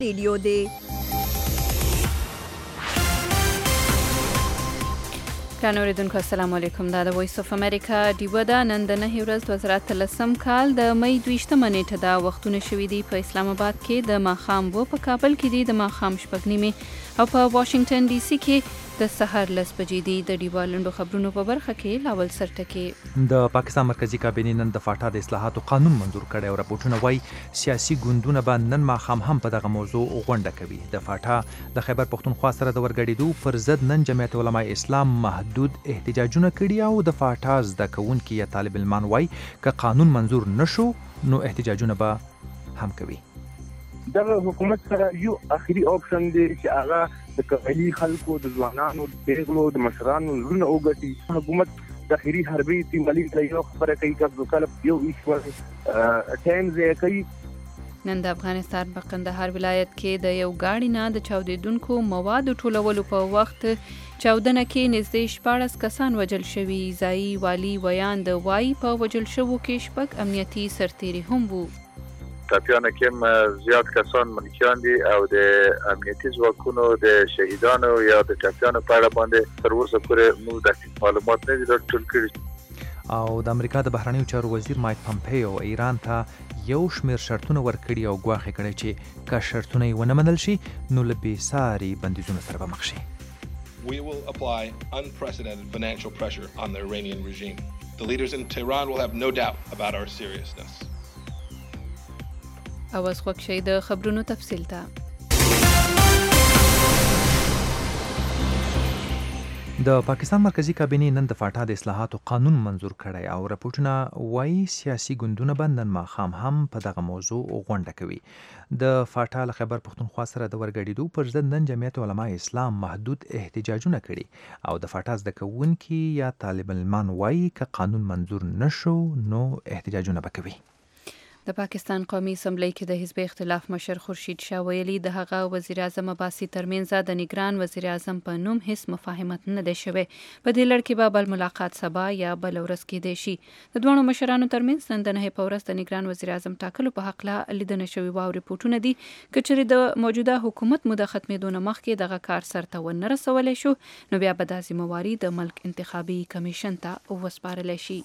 ریډیو دی. ګران اوریدونکو السلام علیکم. دا د وایس اف امریکا ډیوه ده. نن د 9 ورځ 2013 کال د مې 22 نیټه دا وختونه شوي دي په اسلام آباد کې د ماښام و، په کابل کې دي د ماښام 6:30 او په واشنگټن ډي سي کې د سحر 10 بجې دي. د ډیوه لنډو خبرونو په برخه کې لاول سرټکي. د پاکستان مرکزی کابینې نن د فاټا د اصلاحاتو قانون منظور کړی او راپورټونه وایي سیاسي ګوندونه به نن ماښام هم په دغه موضوع غونډه کوي. د فاټا د خیبر پښتونخوا سره د ورګډېدو پر ضد نن جمعیت علماء اسلام محدود احتجاجونه کړي او د فاټا زده کوونکي یا طالب علمان وایي که قانون منظور نشو نو احتجاجونه به هم کوي. دغه حکومت سره یو اخري اپشن دی چې هغه د قبایلي خلکو د ځوانانو د پیغلو د مشرانو لرونه وګټي. حکومت د اخري حربي استعمالي یو خبره کوي چې کله یو ایشور ټایم ځای کوي. نن د افغانستان په قندهار ولایت کې د یو ګاډي نه د چاودیدونکو موادو ټولولو په وخت چاودنه کې نږدې 14 کسان وژل شوي. ځایي والي ویان د وای په وژل شوو کې 6 امنیتي سرتیري هم وو. ټاپیانو کې زیات کسان ملکیان دي او د امنیتي ځواکونو د شهیدانو یا د ټاپیانو په اړه باندې تر اوسه پورې موږ د معلومات نه دي راټول کړي. او د امریکا د بهرنیو چارو وزیر مایک پمپیو ایران ته یو شمیر شرطونه ورکړي او ګواښ کړي چې که شرطونه یې ونه منل شي نو له بېساري بندیزونو سره به مخ شي. We will apply unprecedented financial pressure on the Iranian regime. The leaders in Tehran will have no doubt about our seriousness. اوس خوښ شئ د خبرونو تفصیل ته. د پاکستان مرکزی کابینې نن د فاټا د اصلاحاتو قانون منظور کړی او راپورټونه وایي سیاسي ګوندونه به نن ماښام هم په دغه موضوع غونډه کوي. د فاټا له خیبر پښتونخوا سره د ورګډېدو پر ضد نن جمعیت علماء اسلام محدود احتجاجونه کړي او د فاټا زده کوونکي یا طالب علمان وایي که قانون منظور نشو نو احتجاجونه به کوي. د پاکستان قومي اسمبلی کې د حزب اختلاف مشر خورشید شاه ویلي د هغه وزیر اعظم عباسي ترمنځ د نگران وزیر اعظم په نوم هیڅ مفاهمت نه دی شوی. په دې لړ کې به بل ملاقات سبا یا بل ورځ کېدای شي. د دوه مشرانو ترمنځ نن د 9 په ورځ د نگران وزیر اعظم ټاکلو په حق لا لیدنه شوی او رپورټونه دي چې چېرې د موجوده حکومت موده ختمېدو نه مخکې دغه کار سرته ونه رسولی شو نو بیا به دا ذمهواري د ملک انتخابي کمیشن ته وسپارلی شي.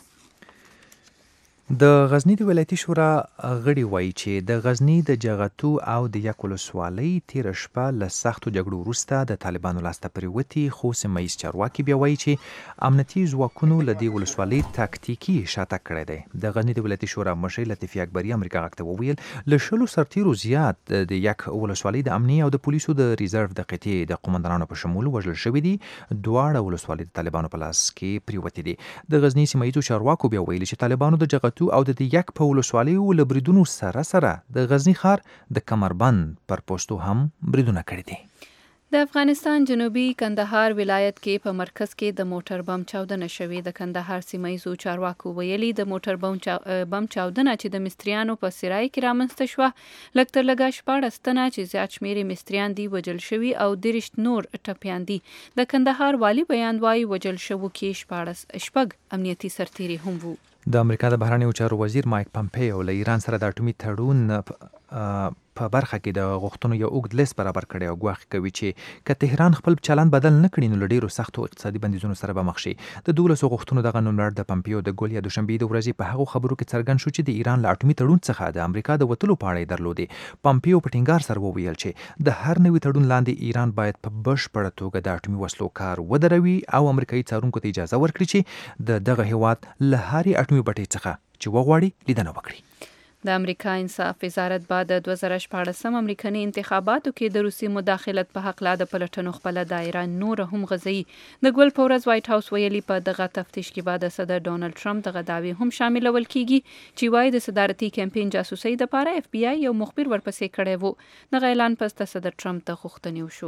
د غزنی د ولایتي شورا غړي وایي چې د غزنی د جغتو او د یک ولسوالۍ تیره شپه له سختو جګړو وروسته د طالبانو لاسته پرېوتې، خو سیمه ییز چارواکي بیا وایي چې امنیتي ځواکونو له دې ولسوالۍ تاکتیکي شاتګ کړی دی. د غزنی د ولایتي شورا مشر لطیفي اکبري امریکا غږ ته وویل له 10 سرتیرو زیات د یک ولسوالۍ د امنیه او د پولیسو د ریزرو د قطعې د قومندانانو په شمول وژل شوي دي. دواړه ولسوالۍ د طالبانو په لاس کې پرېوتې دي. د غزنی سیمه ییزو چارواکو بیا ویلي چې طالبانو د جغتو او د یک په ولسوالیو له بریدونو سره د غزنی ښار د کمربند پر پوستو هم بریدونه کړي دي. د افغانستان جنوبي کندهار ولایت کې په مرکز کې د موټر بم چاودنه شوې. د کندهار سیمه ییزو چارواکو ویلي د موټر بم چاودنه چې د مستریانو په سرای کې رامنځته شوه لږ تر لږه 14 تنه چې زیات شمېر مستریان دي وژل شوي او 30 نور ټپیان دي. د کندهار والي بیان وایي وژل شوو کې 14 امنیتي سرتیري هم وو. د امریکا د بهرنیو چارو وزیر مایک پمپیو له ایران سره د اټومي تړون په برخه کې د غوښتنو یو اوږد لیست برابر کړی او ګواښ کوي چې که تهران خپل چلند بدل نه کړي نو له ډېرو سختو اقتصادي بندیزونو سره به مخ شي. د 12 غوښتنو دغه نوملړ د پمپیو د ګول یا دوشنبې د ورځې په هغو خبرو کې څرګند شو چې د ایران له اټومي تړون څخه د امریکا د وتلو په اړه یې درلودې. پمپیو په ټینګار سره وویل چې د هر نوي تړون لاندې ایران باید په بشپړه توګه د اټومي وسلو کار ودروي او امریکایي څارونکو ته اجازه ورکړي چې د دغه هیواد له هرې اټومي بټۍ څخه چې وغواړي لیدنه وکړي. د امریکا انصاف وزارت بعد د 2014 امریکایي انتخاباتو کې د روسي مداخلت په حق لا د پلټنو خپله دایره نور هم غځوي. د ګول په ورځ وایټ هاوس ویلي په دغه تفتیش کې بعد صدر ډونالد ټرمپ دغه دعوی هم شاملول کیږي چې وایي د صدارتي کمپاین جاسوسي د پاره FBI یو مخبر ورپسې کړی وو. دغه اعلان پس د صدر ټرمپ ته غوښتنې وشو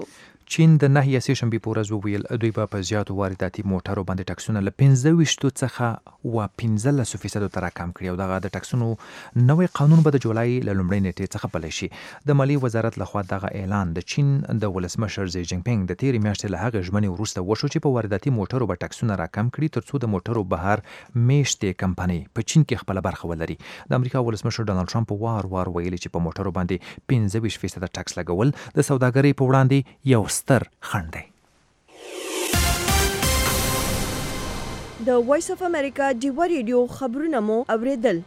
چین د 9 سهشنبې په ورځ وویل دوی به په زیاتو وارداتي موټرو باندې ټکسونه له 25 څخه و 15% ته راکم کړي او دغه د ټکسونو نوې قانون به د جولای له لومړۍ نیټې څخه پلی شي. د مالیې وزارت لخوا دغه اعلان د چین د ولسمشر زی جین پینګ د تیرې میاشتې له هغې ژمنې وروسته وشو چې په وارداتي موټرو به ټکسونه راکم کړي ترڅو د موټرو بهر میشتې کمپنۍ په چین کې خپله برخه ولري. د امریکا ولسمشر ډانلډ ټرمپ وار ویلي چې په موټرو باندې 25% ټکس لګول د سوداګرۍ په وړاندې یو ستر خنډ دی. د وایس اف امریکا ډیوا ریډیو خبرونه مو اوریدل.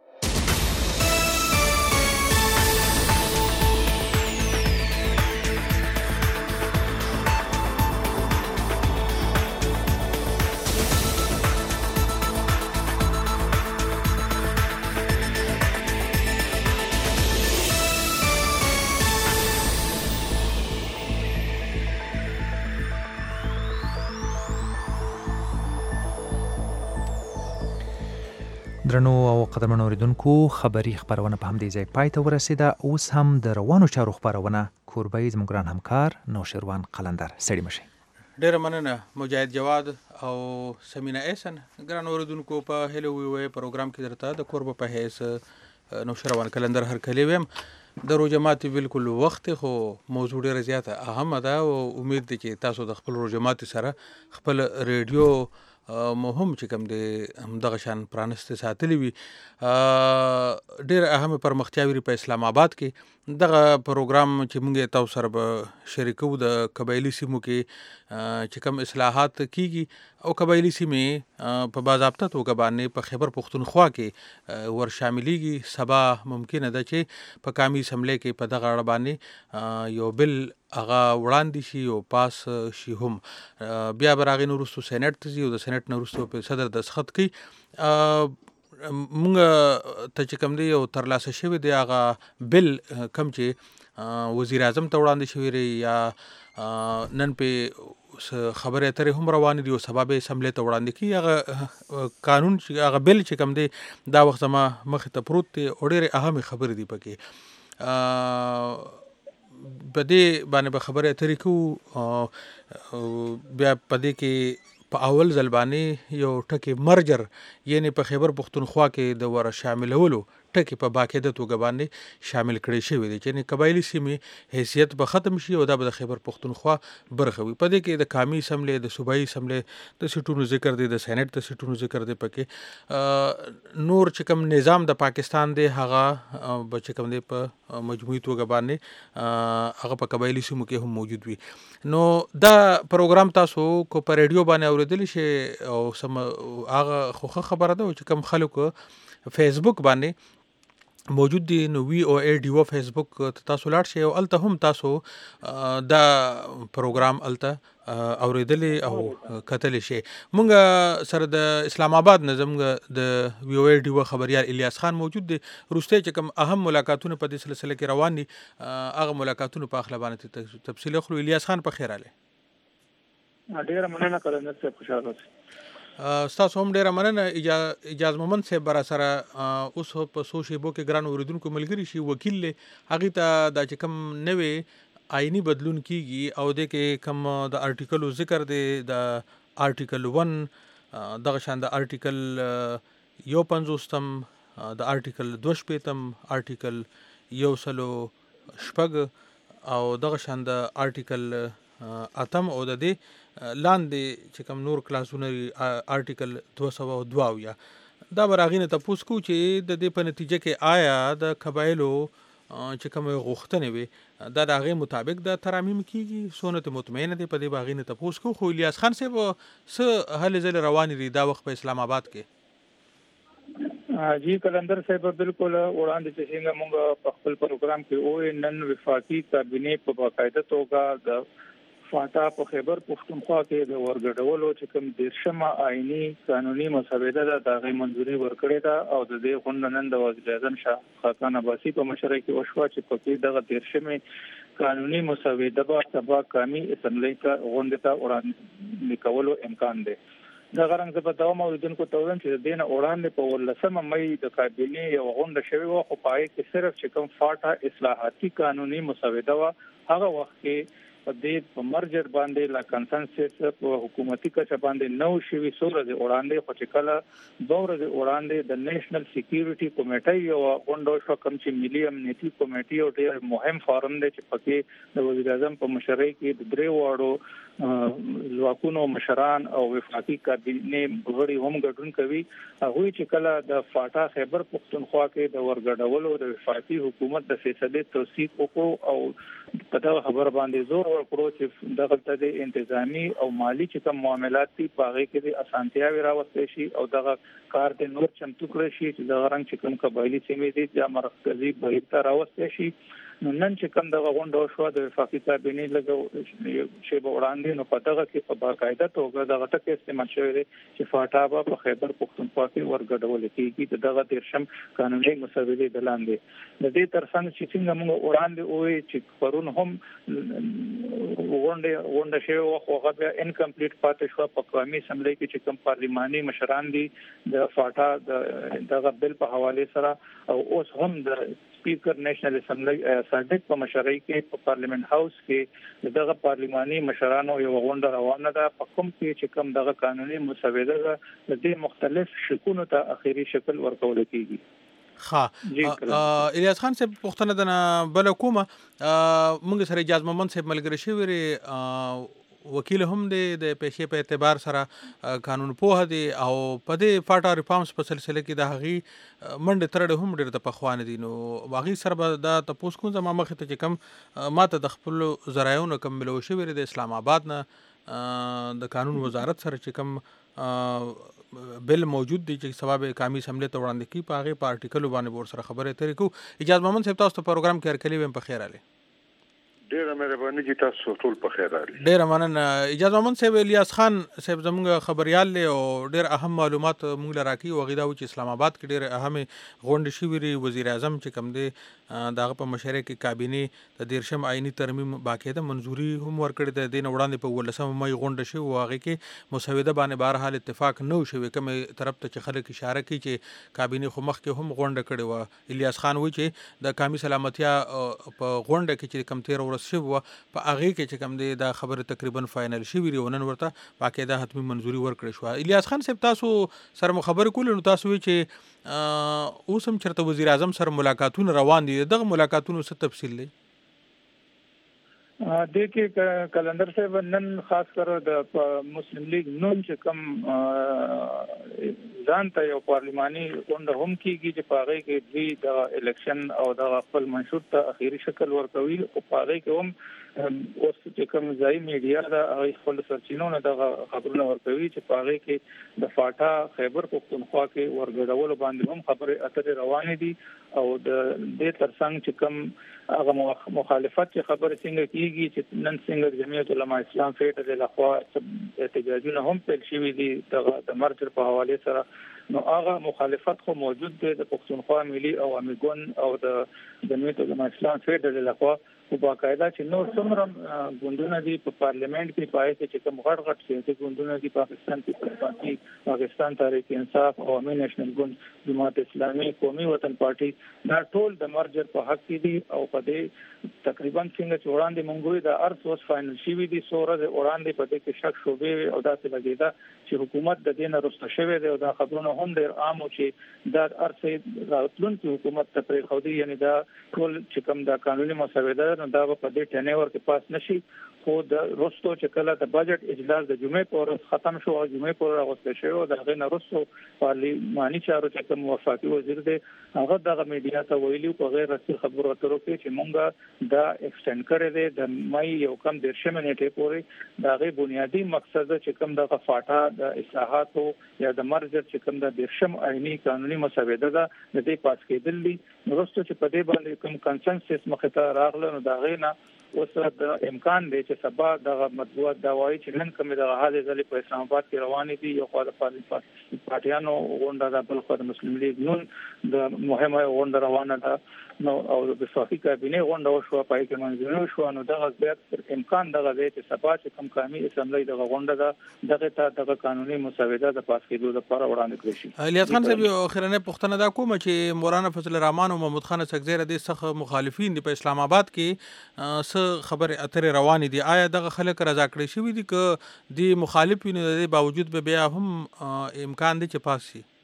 درنو او قدرمنو اوریدونکو خبری خبرونه په همدې ځای پای ته ورسېده. اوس هم د روانو چارو خبرونه کوربه زموږ ګران همکار نوشیروان قلندر. سړي مشي. ډیره مننه مجاهد جواد او سمینا احسن. ګران اوریدونکو په هلو وی پروګرام کې درته د کوربه په حیث نوشیروان قلندر هر کلی ویم. د روجمات بالکل وخت خو موضوع ډیره زیاته اهمه ده او امید دی چې تاسو د خپل روجمات سره خپل ریډیو مهم چې کوم دی همدغه شان پرانسته ساتلی وي. ډېر اهم پرمختیاوي په اسلام آباد کې دغه پروګرام چې موږ تاسو سره به شریکو د قبایلی سیمو کې چې کوم اصلاحات کیږي او قبایلی سیمې په باضابطه توګه باندې په خیبر پختونخوا کې ور شاملېږي. سبا ممکنه ده چې په قومي اسمبلی کې په دغه اړه باندې یو بل هغه وړاندې شي او پاس شي هم. بیا به هغې نه وروستو سینټ ته ځي او د سینټ نه وروستو په صدر دستخط کوي. مونږ ته چې کوم دی یو ترلاسه شوی دی هغه بل کوم چې وزیر اعظم ته وړاندې شوی دی یا نن په خبرې اترې هم روانې دي او سبا به اسمبلی ته وړاندې کړي. هغه قانون چې هغه بل چې کوم دی دا وخت زما مخې ته پروت دی او ډېرې اهمې خبرې دي پکې. په دې باندې به خبرې اترې کوو. بیا په دې کې په اول ځل باندې یو ټکی مرجر یعنی په خیبر پختونخوا کې د ور شاملولو ټکی په باقاعده توګه باندې شامل کړي شوی دی چې قبایلی سیمې حیثیت به ختم شي او دا به د خیبر پختونخوا برخه وي. په دې کې د قومي اسمبلی د صوبایي اسمبلی د سیټونو ذکر دی، د سینټ د سیټونو ذکر دی. پکې نور چې کوم نظام د پاکستان دی هغه به چې کوم دی په مجموعي توګه باندې هغه په قبایلی سیمو کې هم موجود وي. نو دا پروګرام تاسو کو په ریډیو باندې اوریدلی شي او سم هغه خوخه خبره ده چې کوم خلکو فیسبوک باندې موجود دي. نو وی او ای ډیو فیسبوک تاسو لاړ شئ او الته هم تاسو دا پروګرام الته اوریدلی او کتلی شئ. مونږ سره د اسلام آباد نظم د وی او ای ډیو خبريال الیاس خان موجود دی. روسته چې کوم اهم ملاقاتونه په دې سلسله کې روان دي هغه ملاقاتونه په اخلا باندې تفصیل خو الیاس خان په خیر اله. ډیره مننه کړم چې خوشاله اوسئ. ستاسو هم ډیره مننه. اجاز مومند صاحب برا سره اوس په سوشیبو کې ګران اوریدونکو ملګری شي وکیل له هغې ته دا چې کوم نوې آئینی بدلون کیږي او د کې کوم د ارټیکلو ذکر دی د ارټیکل 1 دغه شان د ارټیکل 51 د ارټیکل 2 ارټیکل 106 او دغه شان د ارټیکل 8 او د دې لاندې چې کوم نور کلاسونه ارټیکل 202 دا براغینه تاسو کو چې د دې په نتیجه کې آیا د قبایلو چې کوم غوښتنې وي دا د هغې مطابق د ترامیم کیږي سونه ته مطمئنه دی. په دې باغینه تاسو کو خو الیاس خان صاحب څه هلې ځلې روانې دي دا وخت په اسلام آباد کې؟ جی قلندر صاحب بالکل وړاندې چې څنګه موږ په خپل پروګرام کې او نن وفاقي کابینه په باقاعده توګه د فاتا په خیبر پختونخوا کې د ورګډولو چې کوم دیرشمه آئینی قانوني مسوده ده د غي منځوري ورکړې ده او د دې غونډه نن د وزیر اعظم شاه خاقان عباسي په مشرۍ کې وشوه چې په کې دغه دیرشمه قانوني مسوده به سبا قومي اسمبلی ته غونډه ته وړاندې کولو امکان دی. دا غرنګ په دوام اوریدونکو ته وایم چې د دین وړاندې په 18 مې د کابینې یو غونډه شوې و خو پای کې صرف چې کوم فاټا اصلاحاتي قانوني مسوده و هغه وخت کې په دې په مرجر باندې لا کنسنسس په حکومتي کچه باندې نو شوي سورز وړاندې خو چې کله دورز وړاندې د نېشنل سکیورټي کمیټې یو غونډه شو کوم چې ملي امنیتي کمیټې او ډېر مهم فورم دی چې پکې د وزیر اعظم په مشرۍ کې د درې واړو ځواکونو مشران او وفاقي کابینه غړي هم ګډون کوي. هغه چې کله د فاټا خیبر پختونخوا کې د ورګډولو د وفاقي حکومت د فیصله توثیق وکړو او په دا خبر باندې زور ورکړو چې دغه د انتظامی او مالی چې کوم معاملات دي په هغه کې د اسانتیاوي راوستي شي او دغه کار د نور چمتو کړی شي چې دغه رنګ چې کوم قبایلی سیمې دي د مرکزی بهیر ته راوستي شي. نن چې کوم دغه غونډه شو د وفاقي کابینه لګو چې وړاندې نو په دغه کې په باقاعده توګه دغه ټکي استعمال شوی دی چې فاټا په خیبر پختونخوا کې ورګډول کېږي دغه دیرشم قانوني مسودې د لاندې د دې ترڅنګ چې څنګه موږ وړاندې وې چې پرون هم غونډه شوی او هغه بیا انکمپلیټ پاتې شو په قومي اسمبلی کې چې کوم پارلماني مشران دي د فاټا دغه بل په حواله سره او اوس هم د سپیکر نېشنل اسمبلی صادق په مشرۍ کې په پارلیمنت هاوس کې دغه پارلماني مشرانو یو غونډه روانه ده په کوم کې چې کوم دغه قانوني مسوده ده د دې مختلف شکونو ته اخیری شکل ورکول کیږي. الیاس خان صاحب پوښتنه ده بل کومه موږ سره اجازه محمد صاحب ملګری شوی وکیل هم دی د پیښې په اعتبار سره قانون پوه دی او په دې فاټا ریفارمز په سلسله کې د هغې منډه ترړه هم ډېر د پخوانه دي نو هغې سره به دا تپوس کوم زما مخې ته چې کوم ماته د خپل ذرایعو کم ملو شوی د اسلام آباد نه د قانون وزارت سره چې کوم بل موجود دی چې سبب قومي اسمبلی ته وړاندې کی په هغې په آرټیکل باندې ور سره خبرې اترې کوو. اجازه محمد صاحب تاسو ته پروګرام کې هرکلی ویم په خیر علي. ډیره مهرباني چې تاسو ټول په خیر راغلی. ډیره مننه. اجازه محمد صاحب الیاس خان صاحب زموږ خبريال له او ډیر اهم معلومات موږ لراکي او غیدا چې اسلام آباد کې ډیر اهم غونډه شوی وزیر اعظم چې کوم دی دغه په مشرۍ کې کابینه د دیرشم آئینی ترمیم باقاعده منزوري هم ورکړې ده. د وړاندې په 18 مې غونډه شو او هغه کې مسوده باندې بهر حال اتفاق نه شوی کوم طرف ته چې خلک اشاره کوي چې کابینه خو مخ کې هم غونډه کړې و. الیاس خان وایي چې د قومي سلامتیا په غونډه کې چې کم 13 ورځې شو په هغه کې چې کوم دی دا خبره تقریبا فائنل شوی و نن ورته باقاعده حتمی منزوري ورکړې شو. الیاس خان صاحب تاسو سره خبرې کول نو تاسو وی چې اوس هم چرته وزیر اعظم سره ملاقاتونه روان دي دغه ملاقاتونو څه تفصیل لري؟ د کې کلندر صاحب نن خاص کر د مسلم لیگ نون چې کوم ځان ته یو پارلماني غونډه هم کیږي چې په هغه کې د الیکشن او د خپل منشور ته اخیری شکل ورکوي او په هغه کې هم اوس چې کوم ځای میډیا دا خپل سرچینو نه د خبرونه ورکوي چې په هغه کې د فاټا خیبر پختونخوا کې ورګډول باندې هم خبرې اترې روانې دي او د دې ترڅنګ چې کوم هغه مخالفت چې خبره څنګه کیږي چې نن څنګه جمعیت العلماء اسلام فیډرل له خوا احتجاجونه هم پیل شوي دي د مرجر په حواله سره نو هغه مخالفت خو موجود دی د پښتونخوا ملي او امیګون او د جمعیت العلماء اسلام فیډرل له خوا او باقاعده چې نور څومره ګوندونه دي په پارلیمنت کې پای کې چې کوم غټ سیاسي ګوندونه دي پاکستان پیپلز پارټي پاکستان تحریک انصاف او امین نېشنل ګوند جماعت اسلامي قومي وطن پارټي دا ټول د مرجر په حق کې دي او په دې تقریبا څنګه چې وړاندې مونږ د ارث اوس فائنل شوی دي سوره وړاندې په دې کې شک شوبې او دا څه لګیدا چې حکومت د دین وروسته شوی دی او دا خبرونه هم ډیر عام او چې دا ارث راتلونکي حکومت ته پرې خو دي یعنی دا ټول چې کوم دا قانوني مسوده دا په دې ټنیور کې پاس نشي خو د روستو چې کله د بجټ اجلاس د جمعې پر ختم شو او جمعې پر راغوسته شو د غن روستو پارلماني چارو چې کوم وفاقي وزیر دی هغه د میډیا ته ویلي په غیر رسمي خبرو اترو کې چې مونږه دا ایکسټند کړی دی د مې یو کم 10 منټې پورې دا غي بنیادی مقصد چې کوم د فاټا د اصلاحاتو یا د مرجر چې کوم د 10 آئینی قانوني مسوده ده د دې پاس کېدل دي روستو چې په دې باندې کوم کنسنسس مخه ته راغله نو دا غینا اوس د امکان دی چې سبا د مطبوعات دا وایي چې نن کومه د حاله ځلې په اسلام آباد کې روانې دي یو خو د پارټیانو غونډه د بل خو د مسلم لیگ نون د مهمه غونډه روانه ده نو او د وفاقي کابینه غونډه وشو پای کې منځونه شو نو دغه زیات امکان دغه دی چې سبا چې کوم قومي اسمبلی دغه غونډه دغه قانوني مسوده د پاس کېدو لپاره وړاندې کړی شي. الیاس خان صاحب اخرنه پښتنه دا کوم چې مولانا فضل الرحمن او محمود خان سګزیره د سخت مخالفین په اسلام آباد کې څه خبر اترې روان دي آیا دغه خلک رضا کړی شوی دي ک د مخالفینو د باوجود به بیا هم امکان دی چې پاس شي؟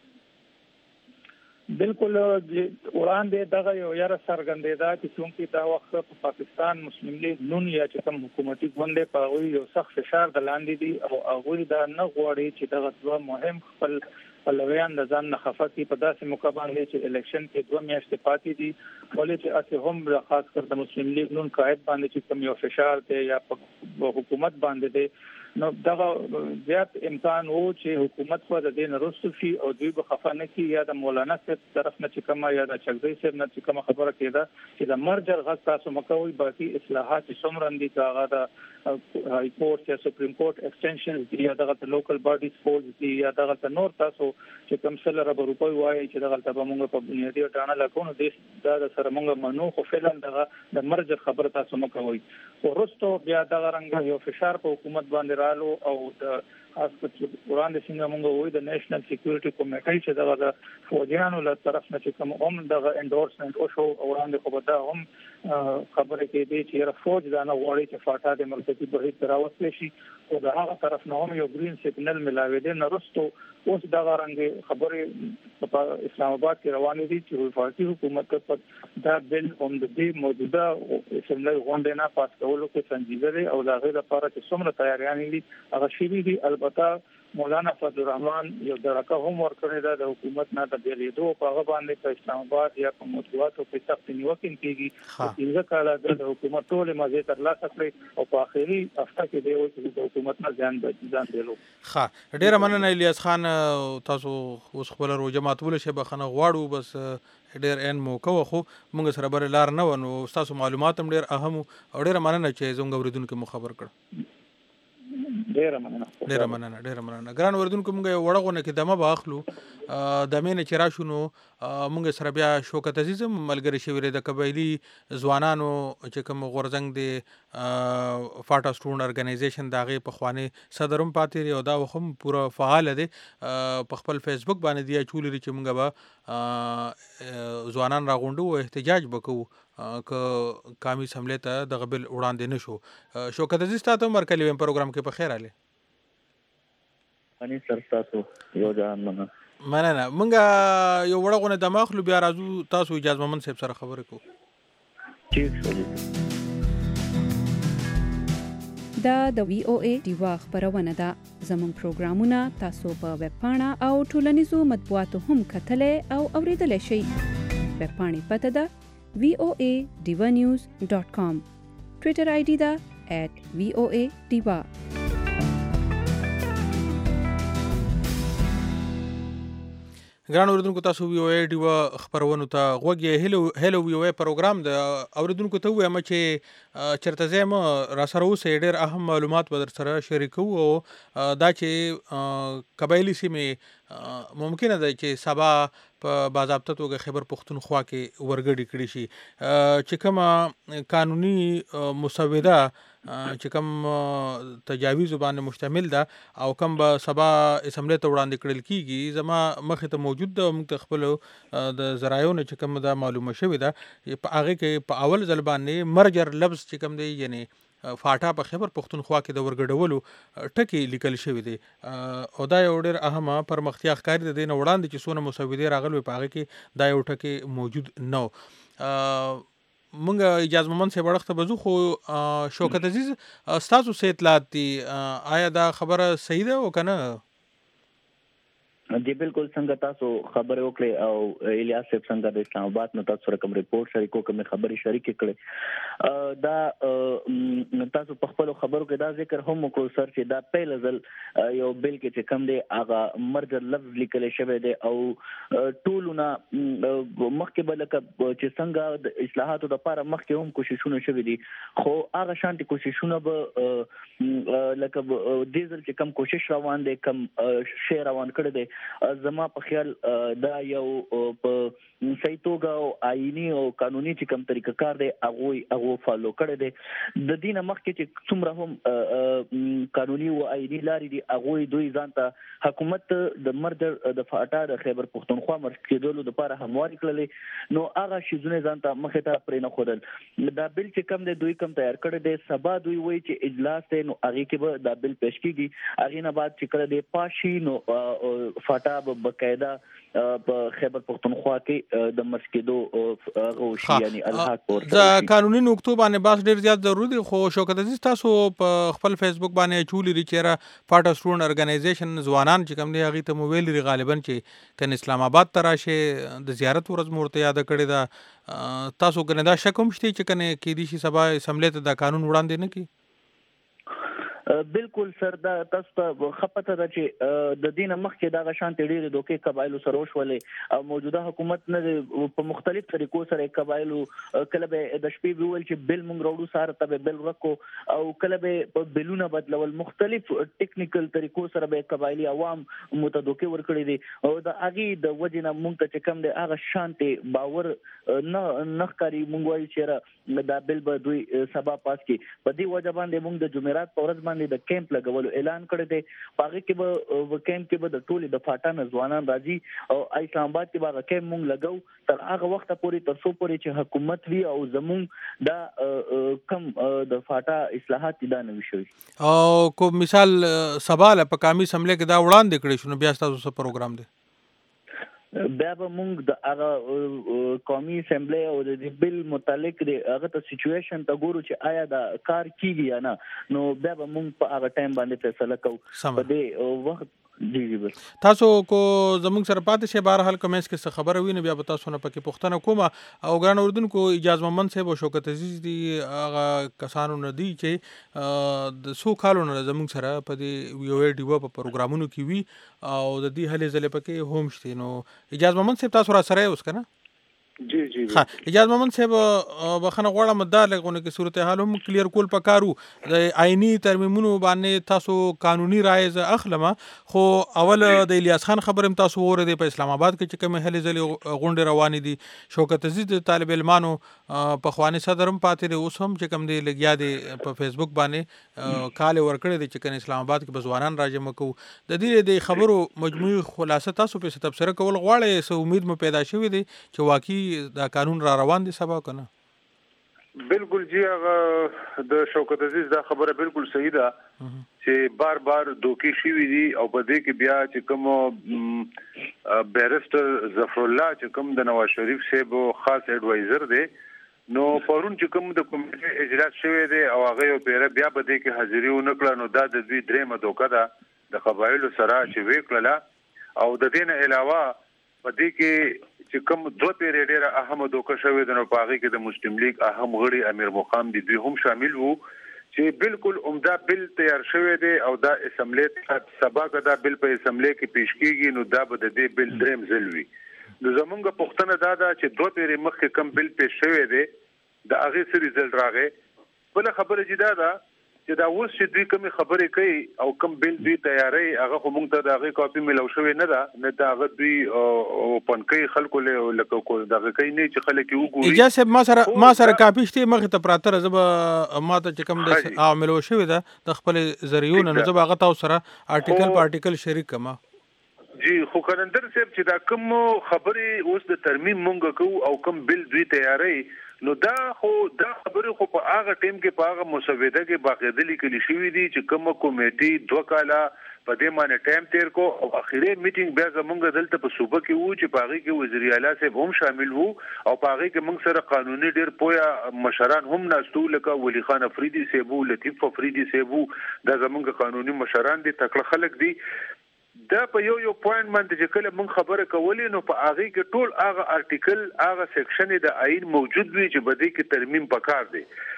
بالکل وړاندې دغه یو یاره څرګندېدا چې څومره دا وخت په پاکستان مسلم لیگ نون یا چې کوم حکومتي ګوند په یو سخت فشار د لاندې دي او هغه دا نه غواړي چې دغه دوه مهم خپل پلویان د ځان نه خفه کی په داسې موقع باندې چې الیکشن کې 2 میاشتې پاتې دي ولې چې اته هم خاص کر د مسلم لیگ نون قائد باندې چې کوم یو فشار دی یا په حکومت باندې دی نو دغه زیات امکان وو چې حکومت خو د دین رسو شي او دوی به خفه نه کی یا د مولانا صاحب طرف نه چې کومه یا د چغدي صاحب نه چې کومه خبره کېده چې د مرجر غږ تاسو مکوئ باقي اصلاحات څومره دي کاغه د هاي کورټ یا سپریم کورټ ایکسټنشن یا دغه لوکل باډیز فولز دي یا دغه نور تاسو چې کوم سره رب روپوي وایي چې دغه ته موږ په بنیادی ټانه لکونه د سره موږ منو خو فعلا دغه د مرجر خبره تاسو مکوئ ورستو بیا دغه رنګ یو فشار په حکومت باندې رالو او د خاص وړاندې څنګه موږ وایو د نېشنل سکیورټي کمیټې چې دغه د فوجیانو له طرف نه چې کوم هم دغه انډورسمنت او شو وړاندې خو به دا هم خبره کې دی چې را فوج دا نه غواړي چې فاټا د مرکزي بهیر تراوست شي او د هغه طرف نه هم یو گرین سیګنل ملاوي دي نرستو اوس دغه رنګ خبره په اسلام آباد کې روانې دي چې وفاقي حکومت په دا بل هم د دې موجوده اسمبلی غونډه نه پاس کولو کې سنجیده دي او دا غیر لپاره چې څومره تیاریان دي هغه شی دي البته مولانا فضل الرحمن یو درکه هم ورکړی دا د حکومت نه د بیلیدو په هغه باندې په اسلام آباد یا په موضوعاتو په سخت نیوکه کیږي چې کله د حکومت ټول مزه تر لاسه کړی او په اخیری هفته کې دی چې د حکومت نه ځان دیلو. ښه ډیره مننه الیاس خان تاسو اوس خپل روزه ماتول شي بخنه غواړو بس ډیر ان مو کوو خو موږ سره بر لار نه ونو تاسو معلومات هم ډیر اهم او ډیره مننه چې زموږ اوریدونکو مو خبر کړ. ډیره مننه ګران اوریدونکو موږ یو وړغونه کې دمه باخلو د مینې چې راشونو موږ سره بیا شوکت عزیز ملګری شوی د قبایلی ځوانانو چې کوم غورځنګ دی فاټا سټون ارګنایزیشن دغه په خواني صدرم پاتې او دا هم پوره فعال دی په خپل فیسبوک باندې دی چولري چې موږ به ځوانان راغونډو او احتجاج وکړو ک قومي سملې ته د غبل وړاندې نشو. شوکت عزیز تاسو مرکلی ویم پروګرام کې په خیر اله اني سر تاسو یو ځان مننه مونږه یو وړغونه د مخلو بیا راځو تاسو اجازه ممن صاحب سره خبرې کو. دا د وی او ای دیوا خبرونه ده زموږ پروګرامونه تاسو په ویب پاڼه او ټولنیزو مطبوعاتو هم کتلې او اوریدلای شئ. ویب پاڼې پته ده voadevanews.com ټویټر آی ډي ده @voadeva. ګران اوریدونکو تاسو وی او ای ډیوا خبرونه ته غوږی هلو وی او ای پروګرام د اوریدونکو ته وایم چې چرته زم را سره اوسه ډیر اهم معلومات به در سره شریکو او دا چې قبایلی سیمه ممکنه ده چې سبا په باضابطه توګه خیبر پختونخوا کې ورګړي کړي شي چې کومه قانوني مسوده چې کوم تجاویز باندې مشتمل ده او کوم به سبا اسمبلی ته وړاندې کړل کیږي زما مخې ته موجود ده موږ خپل د ذرایعو نه چې کوم دا معلومه شوې ده په هغه کې په اول ځل باندې مرجر لفظ چې کوم دی یعنی فاټا په خیبر پختونخوا کې د ورګډولو ټکی لیکل شوی دی او دا یو ډېر اهمه پرمختیا ښکاري د دې نه وړاندې چې څونه مسودې راغلي په هغه کې دا یو ټکی موجود نه مونږ اجازه ممن سه وړخته بزو خو شوکت عزیز تاسو سه اطلاعات دي آیا دا خبره صحیح ده او کنه؟ جی بالکل څنګه تاسو خبرې وکړې او الیاس صاحب څنګه د اسلام آباد نو تاسو سره کوم ریپورت شریکو کوم خبري شریک کړي دا تاسو په خپل خبرو کې دا ذکر هم وکړو سر چې دا پیل ځل یو بل کې چې کم دی هغه مرجر لفظ لیکل شوی دی او ټولونه مخکې به لکه چې څنګه د اصلاحاتو لپاره مخکې هم کوششونه شوي دي خو هغه شانتي کوششونه به لکه دې ځل چې کم کوشش روان دی کم شی روان کړی دی زما په خیال دا یو په صحیح توګه او آئینی او قانوني چې کم طریقه کار دی هغه فالو کړی دی د دینه مخکې چې څومره هم قانوني او آئینی لارې دي هغه دوی ځان ته حکومت د مرجر د فاټا د خیبر پښتونخوا مرکز کېدلو لپاره همواري کړلې نو هغه شیزونه ځان ته مخې ته پرې نه خودل دا بل چې کم دی دوی کم تیار کړی دی سبا دوی وایي چې اجلاس دی نو هغه کې به دا بل پیش کیږي هغه نه بعد چې کړه دی پاشي نو فاټا به باقاعده په خیبر پښتونخوا کې د مسکدو غوشي یعنی الحق ورته د قانوني نقطو باندې باس ډیر زیات ضروري دی خو شوکت عزیز تاسو په خپل فیسبوک باندې چولې ری چیرې پارټ سټوډنټ ارګنایزیشن ځوانان چې کوم دی هغه ته موویل لري غالبا چې کن اسلام آباد ته راشه د زیارت ورځ مورته یاد کړی دا تاسو کنه دا شک هم شته چې کنه کې دي شي سبا اسمبلی ته د قانون وړاندې نه کی بالکل سر دا تاسو ته خپته ده چې د دینه مخکې دا شانتي ډېر دوکې قبایلو سره وشولې او موجوده حکومت نه په مختلف طریقو سره قبایلو کله به د شپې ویل چې بل مونږ وروړو سره ته بل رکو او کله به په بلونه بدلول مختلف ټیکنیکل طریقو سره به قبایلی عوام متدوکې ورکړي دي او د اغي د وجنه مونږ ته چې کم دی هغه شانتي باور نه ښکاری مونږ وایي چې دا بل به دوی سبا پاس کی په دې وجه باندې مونږ د جمعرات په ورځ د کیمپ لګولو اعلان کړی دی پاغه کې به کیمپ کې به د ټولې د فاټا ځوانان راځي او اسلام آباد کې به کیمپ مونږ لګو تر هغه وخت پورې تر څو پورې چې حکومت وی او زمونږ دا کم د فاټا اصلاحات دا نه وشوي او کو مثال سوال په قومي اسمبلی کې دا وړاندې کړی شنو بیا تاسو سره پروګرام دی بیا به مونږ د هغه قومي اسمبلی او د بل متعلق د هغه ته سچويشن ته ګورو چې آیا دا کار کیږي یا نه نو بیا به مونږ په هغه ټایم باندې فیصله کوو په دې وخت جی بس تاسو کو زمونږ سره پاتې شي بهر حال کومس کې څه خبره ویني بیا به تاسو نه پکې پوښتنه کوم او ګران اردوونکو اجازه ممن صاحب او شوکت عزیز دي هغه کسانو نه دي چې د سو کالو نه زمونږ سره په دې یو ډیو په پروګرامونو کې وی او د دې هلې ځلې پکې هم شته نو اجازه ممن صاحب تاسو را سره اوس کنه جی جی ها اجازه ممن صاحب بخنه غواړم مدار لګونه کې صورتحال هم کلیر کول پکارو د آئینی ترمیمونو باندې تاسو قانوني رائے اخلمه خو اول د الیاس خان خبرم تاسو وره دی په اسلام آباد کې چې کوم هلې ځلې غونډه روانې دي شوکت عزیز طالب علمانو په خواني صدرم پاتې اوس هم چې کوم دی لګیا دی په فیسبوک باندې کال ورکړی دی چې کن اسلام آباد کې بزوانان راجم کو د دې د خبرو مجموعي خلاصه تاسو په تبصره کول غواړئ سو امید مو پیدا شوې دي چې واقعي دا قانون را روان دي سبا کنه بالکل جی هغه د شوکت عزیز دا خبره بالکل صحیح ده چې بار بار دوکې شوې دي او په دې کې بیا چې کوم بیرسټر ظفر الله چې کوم د نواز شریف صاحب خاص ایڈوایزر دی نو پرون چې کوم د کمیټې اجلاس شوی دی او هغه یو پیر بیا به دې کې حاضری ونکړه نو دا د دوی درېمه دوکه ده د قبایلو سره چې وکړه او د دې نه علاوه په دې کې چې کوم دوه پیری ډیره اهمه دوکه شوې ده نو په هغه کې د مسلم لیگ اهم غړي امیر مقام دي دوی هم شامل وو چې بالکل عمده بل تیار شوی دی او دا اسمبلی سبا که دا بل په اسمبلی کې پیش کیږي نو دا به د دې بل دریم ځل وي نو زمونږ پوښتنه دا ده چې دوه پیری مخکې کم بل پیش شوی دی د هغه سری رزلټ راغی بل خبره جدا ده چې دا اوس چې دوی کومې خبرې کوي او کوم بل دوی تیاری هغه خو موږ ته د هغې کاپي میلاو شوې نه ده نه د هغه دوی اوپن کوي خلکو لکه دغه کوي نه چې خلک یې وګوري اجازه صاحب ما سره کاپي شته مخې ته پراته زه به ما ته چې کوم د عاملو شوې ده د خپل ذریعو نه زه به هغه تاسو سره آرټیکل شریک کما جی خو کلندر صاحب چې دا کوم خبرې اوس د ترمیم مونږ کوو او کوم بل دوی تیاری نو دا خبرې خو په هغه ټیم کې په هغه مسوده کې باقاعده لیکل شوی دي چې کوم کمیټي 2 کاله په دې باندې ټایم تیر کو او اخیری میټینګ بیا زمونږ دلته په صوبه کې وو چې په هغه کې وزیر اعلی صاحب هم شامل وو او په هغه کې موږ سره قانوني ډیر پویا مشران هم ناستو لکه ولی خان افریدي صاحب لطیف افریدي صاحب دا زمونږ قانوني مشران دي تکړه خلک دي دا په یو پوینټ باندې چې کله موږ خبره کولې نو په هغه کې ټول هغه آرټیکل هغه سیکشن د آئین موجود وي چې بده کې ترمیم پکار دی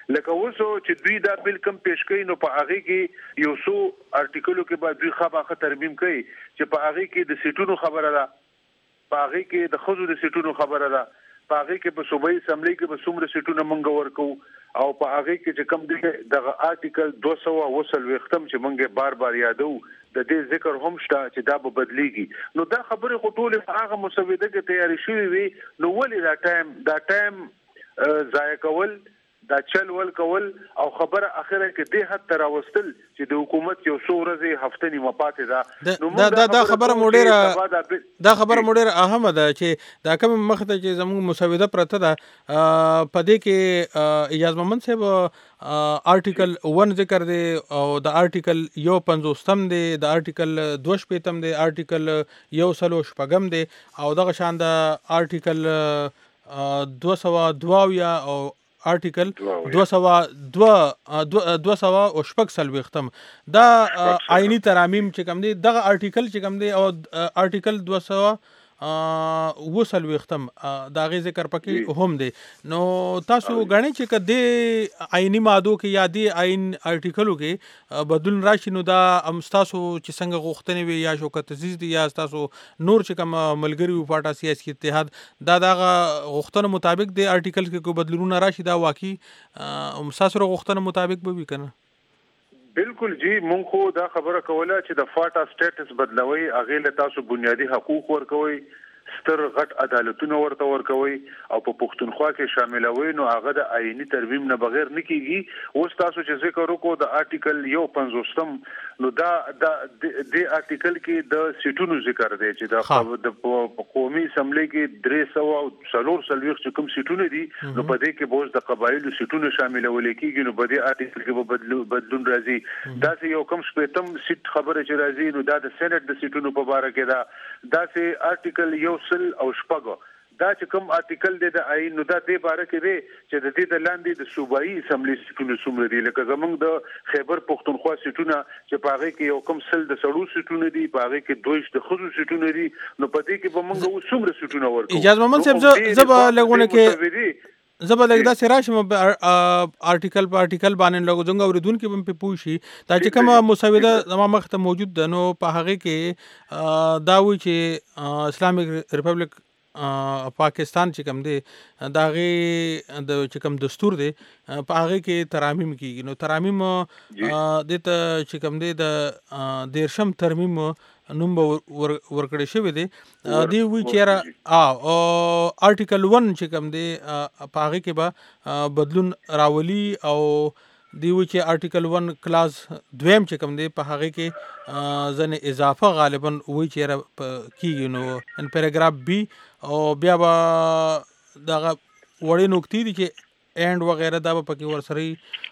لکه وسو چې دوی دا بل کم پیش کړي نو په هغه کې یو څو آرټیکلو کې به دوی خبره ترمیم کوي چې په هغه کې د سیټونو خبره ده، په هغه کې د خزو د سیټونو خبره ده، په هغه کې په صوبایي اسمبلی کې به څومره سیټونه مونږ ورکو، او په هغه کې چې کوم دغه آرټیکل 220 چې مونږه بار بار یادو د دې ذکر هم شته چې دا به بدليږي. نو دا خبره خو ټول هغه مسوده کې تیاری شوی وي، نو ولې دا ټایم ضایع کول، دا چل ول کول او خبره اخره کې دې حد تر واستل چې د حکومت یو څو ورځې هفته نیمه پاتې ده. دا خبره موډیره اهمه ده چې دا کوم مخته چې زموږ مسوده پرته ده په دې کې اجازه مند صاحب آرټیکل 1 ذکر دی او د آرټیکل 150 دی، د آرټیکل 2 دی، آرټیکل 160 دی او دغه شان د آرټیکل 202 او آرټیکل 200 دا آئینی ترامیم چې کوم دی، دغه آرټیکل چې کوم دی او آرټیکل 220 دا غي ذکر پکې هم دی. نو تاسو غنی چې کدی آئینی مادو کې یا دی آئین آرټیکلو کې بدلون راشي، نو دا تاسو چې څنګه غوښتنې وي یا شوکت عزیز دی یا تاسو نور چې کوم ملګری و پاټا سیاسي اتحاد دا دغه غوښتنې مطابق دی آرټیکل کې کوم بدلون راشي، دا واقعي مساسره غوښتنې مطابق به وي کنه؟ بالکل جی، مونږ خو دا خبره کوله چې د فاټا سټیټس بدلوي، هغه له تاسو بنیادی حقوق ورکوي، ستر غټ عدالتونه ورته ورکوي او په پښتونخوا کې شاملوي، نو هغه د آئینی ترمیم نه بغیر نه کیږي. اوس تاسو چې ذکر وکړو د آرټیکل 150 نو دا د آرټیکل کې د سیټونو ذکر دی چې د قومي اسمبلی کې 340 چې کوم سیټونه دي نو په دې کې بوز د قبایلو سیټونه شاملول کیږي، نو په دې آرټیکل کې به بدلون راځي. دا یو کم شپږم سیټ خبره چې راځي نو دا د سېنات د سیټونو په اړه کې دا آرټیکل 160 دا چې کوم آرټیکل دی د آئین نو دا دې باره کې دی چې د دې د لاندې د صوبایي اسمبلی سیټونو څومره دي، لکه زمونږ د خیبر پښتونخوا سیټونه چې په هغه کې یو کم سل د سړو سیټونه دي، په هغه کې 2 د خزو سیټونه دي، نو په دې کې به موږ څومره سیټونه ورکو. اجازه مند صاحب زبا لګونه کې زبا لګدا سراشم آرټیکل په آرټیکل باندې لګو څنګه اوریدون کې په پوښي دا چې کومه مسوده زموږ مخته موجود ده، نو په هغه کې دا وی چې اسلامیک ریپبلیک پاکستان چې کوم دی دا غي د چې کوم دستور دی په هغه کې ترامیم کیږي، نو ترامیم د چې کوم دی د دیرشم ترمیم نوم ورکړی شوی دی دی وی چیرې آرټیکل 1 چې کوم دی په هغه کې به بدلون راولي او دی وی چې آرټیکل 1 کلاس 2 چې کوم دی په هغه کې ځنه اضافه غالبا وی چیرې کیږي، نو ان پیراګراف بی او بیا به دغه وړي نقطې دي چې اینڈ وغیرہ دا به پکې ورسره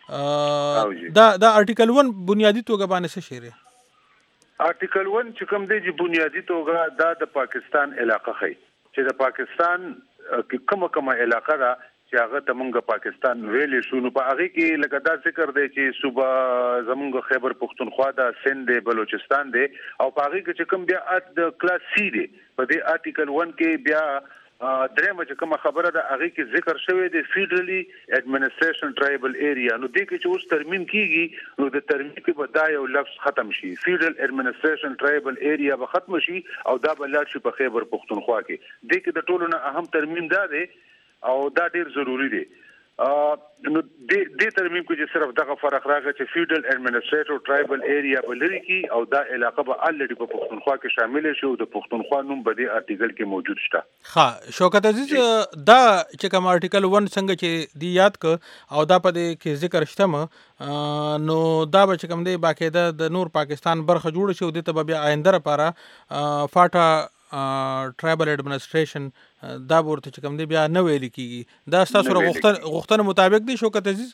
دا آرټیکل 1 بنیادی توګه باندې څه شی دی؟ آرټیکل 1 چې کوم دی چې بنیادی توګه دا د پاکستان علاقه خي چې د پاکستان کومه علاقه ده چې هغه ته مونږ پاکستان ویلې شو، نو په هغه کې لکه دا ذکر دی چې صوبه زمونږ خیبر پښتونخوا دا سند دی، بلوچستان دی، او په هغه کې چې کوم بیا د کلاس سی دی په دې آرټیکل 1 کې بیا درېمه چې کومه خبره ده هغه کې ذکر شوی دی فیډرلی ایڈمنسټریشن ټرایبل ایریا، نو دې کې چې اوس ترمیم کیږي نو د ترمیم کې به دا یو لفظ ختم شي، فیډرل ایڈمنسټریشن ټرایبل ایریا به ختم شي او دا به لاړ شي په خیبر پښتونخوا کې. دې کې د ټولو نه اهم ترمیم دا دی او دا ډیر ضروری دی. نو د ترمیم کې چې صرف دغه فرق راغی چې فیډرل ایڈمنسټریټیو ټرایبل ایریا بلری کی او دا علاقه به الریډي په پښتونخوا کې شامل شي او د پښتونخوا نوم به د آرټیکل کې موجود شته. ها شوکت عزیز دا چې کوم آرټیکل 1 څنګه چې دی یاد ک او دا په دې کې ذکر شته نو دا به چې کوم دی باقاعده د نور پاکستان برخه جوړ شي او د ته بیا آینده لپاره فاټا ټرایبل ایڈمنسټریشن دا ورته چې کوم دی بیا نه ویل کیږي، دا تاسو غوښتنه مطابق دی شوکت عزیز؟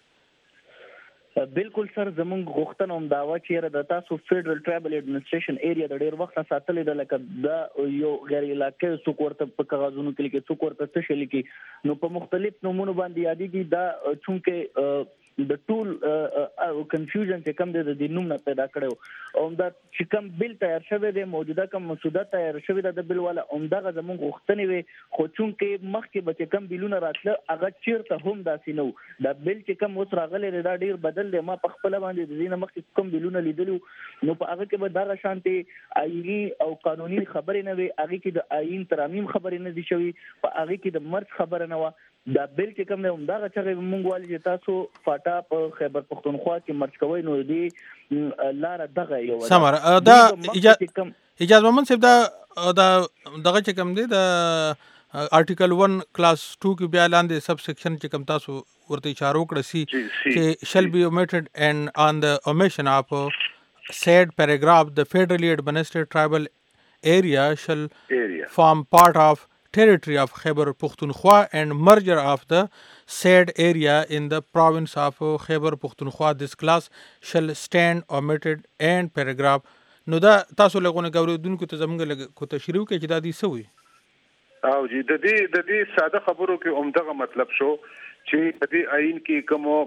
بالکل سر زمونږ غوښتنه هم دا و چې د تاسو فیډرل ټرایبل ایڈمنسټریشن ایریا د ډیر وخت ساتلې ده، لکه دا یو غیر علاقې څوک ورته په کاغذونو کې لیکي څوک ورته څه لیکي، نو په مختلف نومونو باندې یادېږي. دا چونکې د ټول کنفیوژن چې کم د نوم نه پیدا کړو او دا چې کم بل تیار شوی دی موجوده کم مسوده تیار شوی د بل والا عمدغه زموږ غوښتنې وي خو چون کې مخکې به چې کم بلونه راتله هغه چیرته هم داسې نه دا بل چې کم اوس راغلی دا ډیر بدل دی ما په خپل باندې د دې مخکې کم بلونه لیدلو نو په هغه کې به دغه شانتي آئینی او قانوني خبرې نه وي هغه کې د آئین ترامیم خبرې نه دي شوی په هغه کې د مرګ خبره نه و دا بل چې کوم نه همدغه چې مونږ والي چې تاسو فاټا په خیبر پختونخوا کې مرچ کوي نو دی لار دغه یو سمر دا اجازه محمد صاحب دا دغه چې کوم دی د آرټیکل 1 کلاس 2 کې بیا لاندې سب سیکشن چې کوم تاسو ورته اشاره وکړه سي چې shall be omitted and on the omission of said paragraph the federally administered tribal area shall form part of territory of Khyber Pakhtunkhwa and merger of the said area in the province of Khyber Pakhtunkhwa. This class shall stand omitted and paragraph. نو دا تاسو لغونه غوړدونکو ته زمونږ کو تشریح کې چې دا دي سوي او جی د دې ساده خبرو کې عمدغه مطلب شو چې د دې آئین کې کوم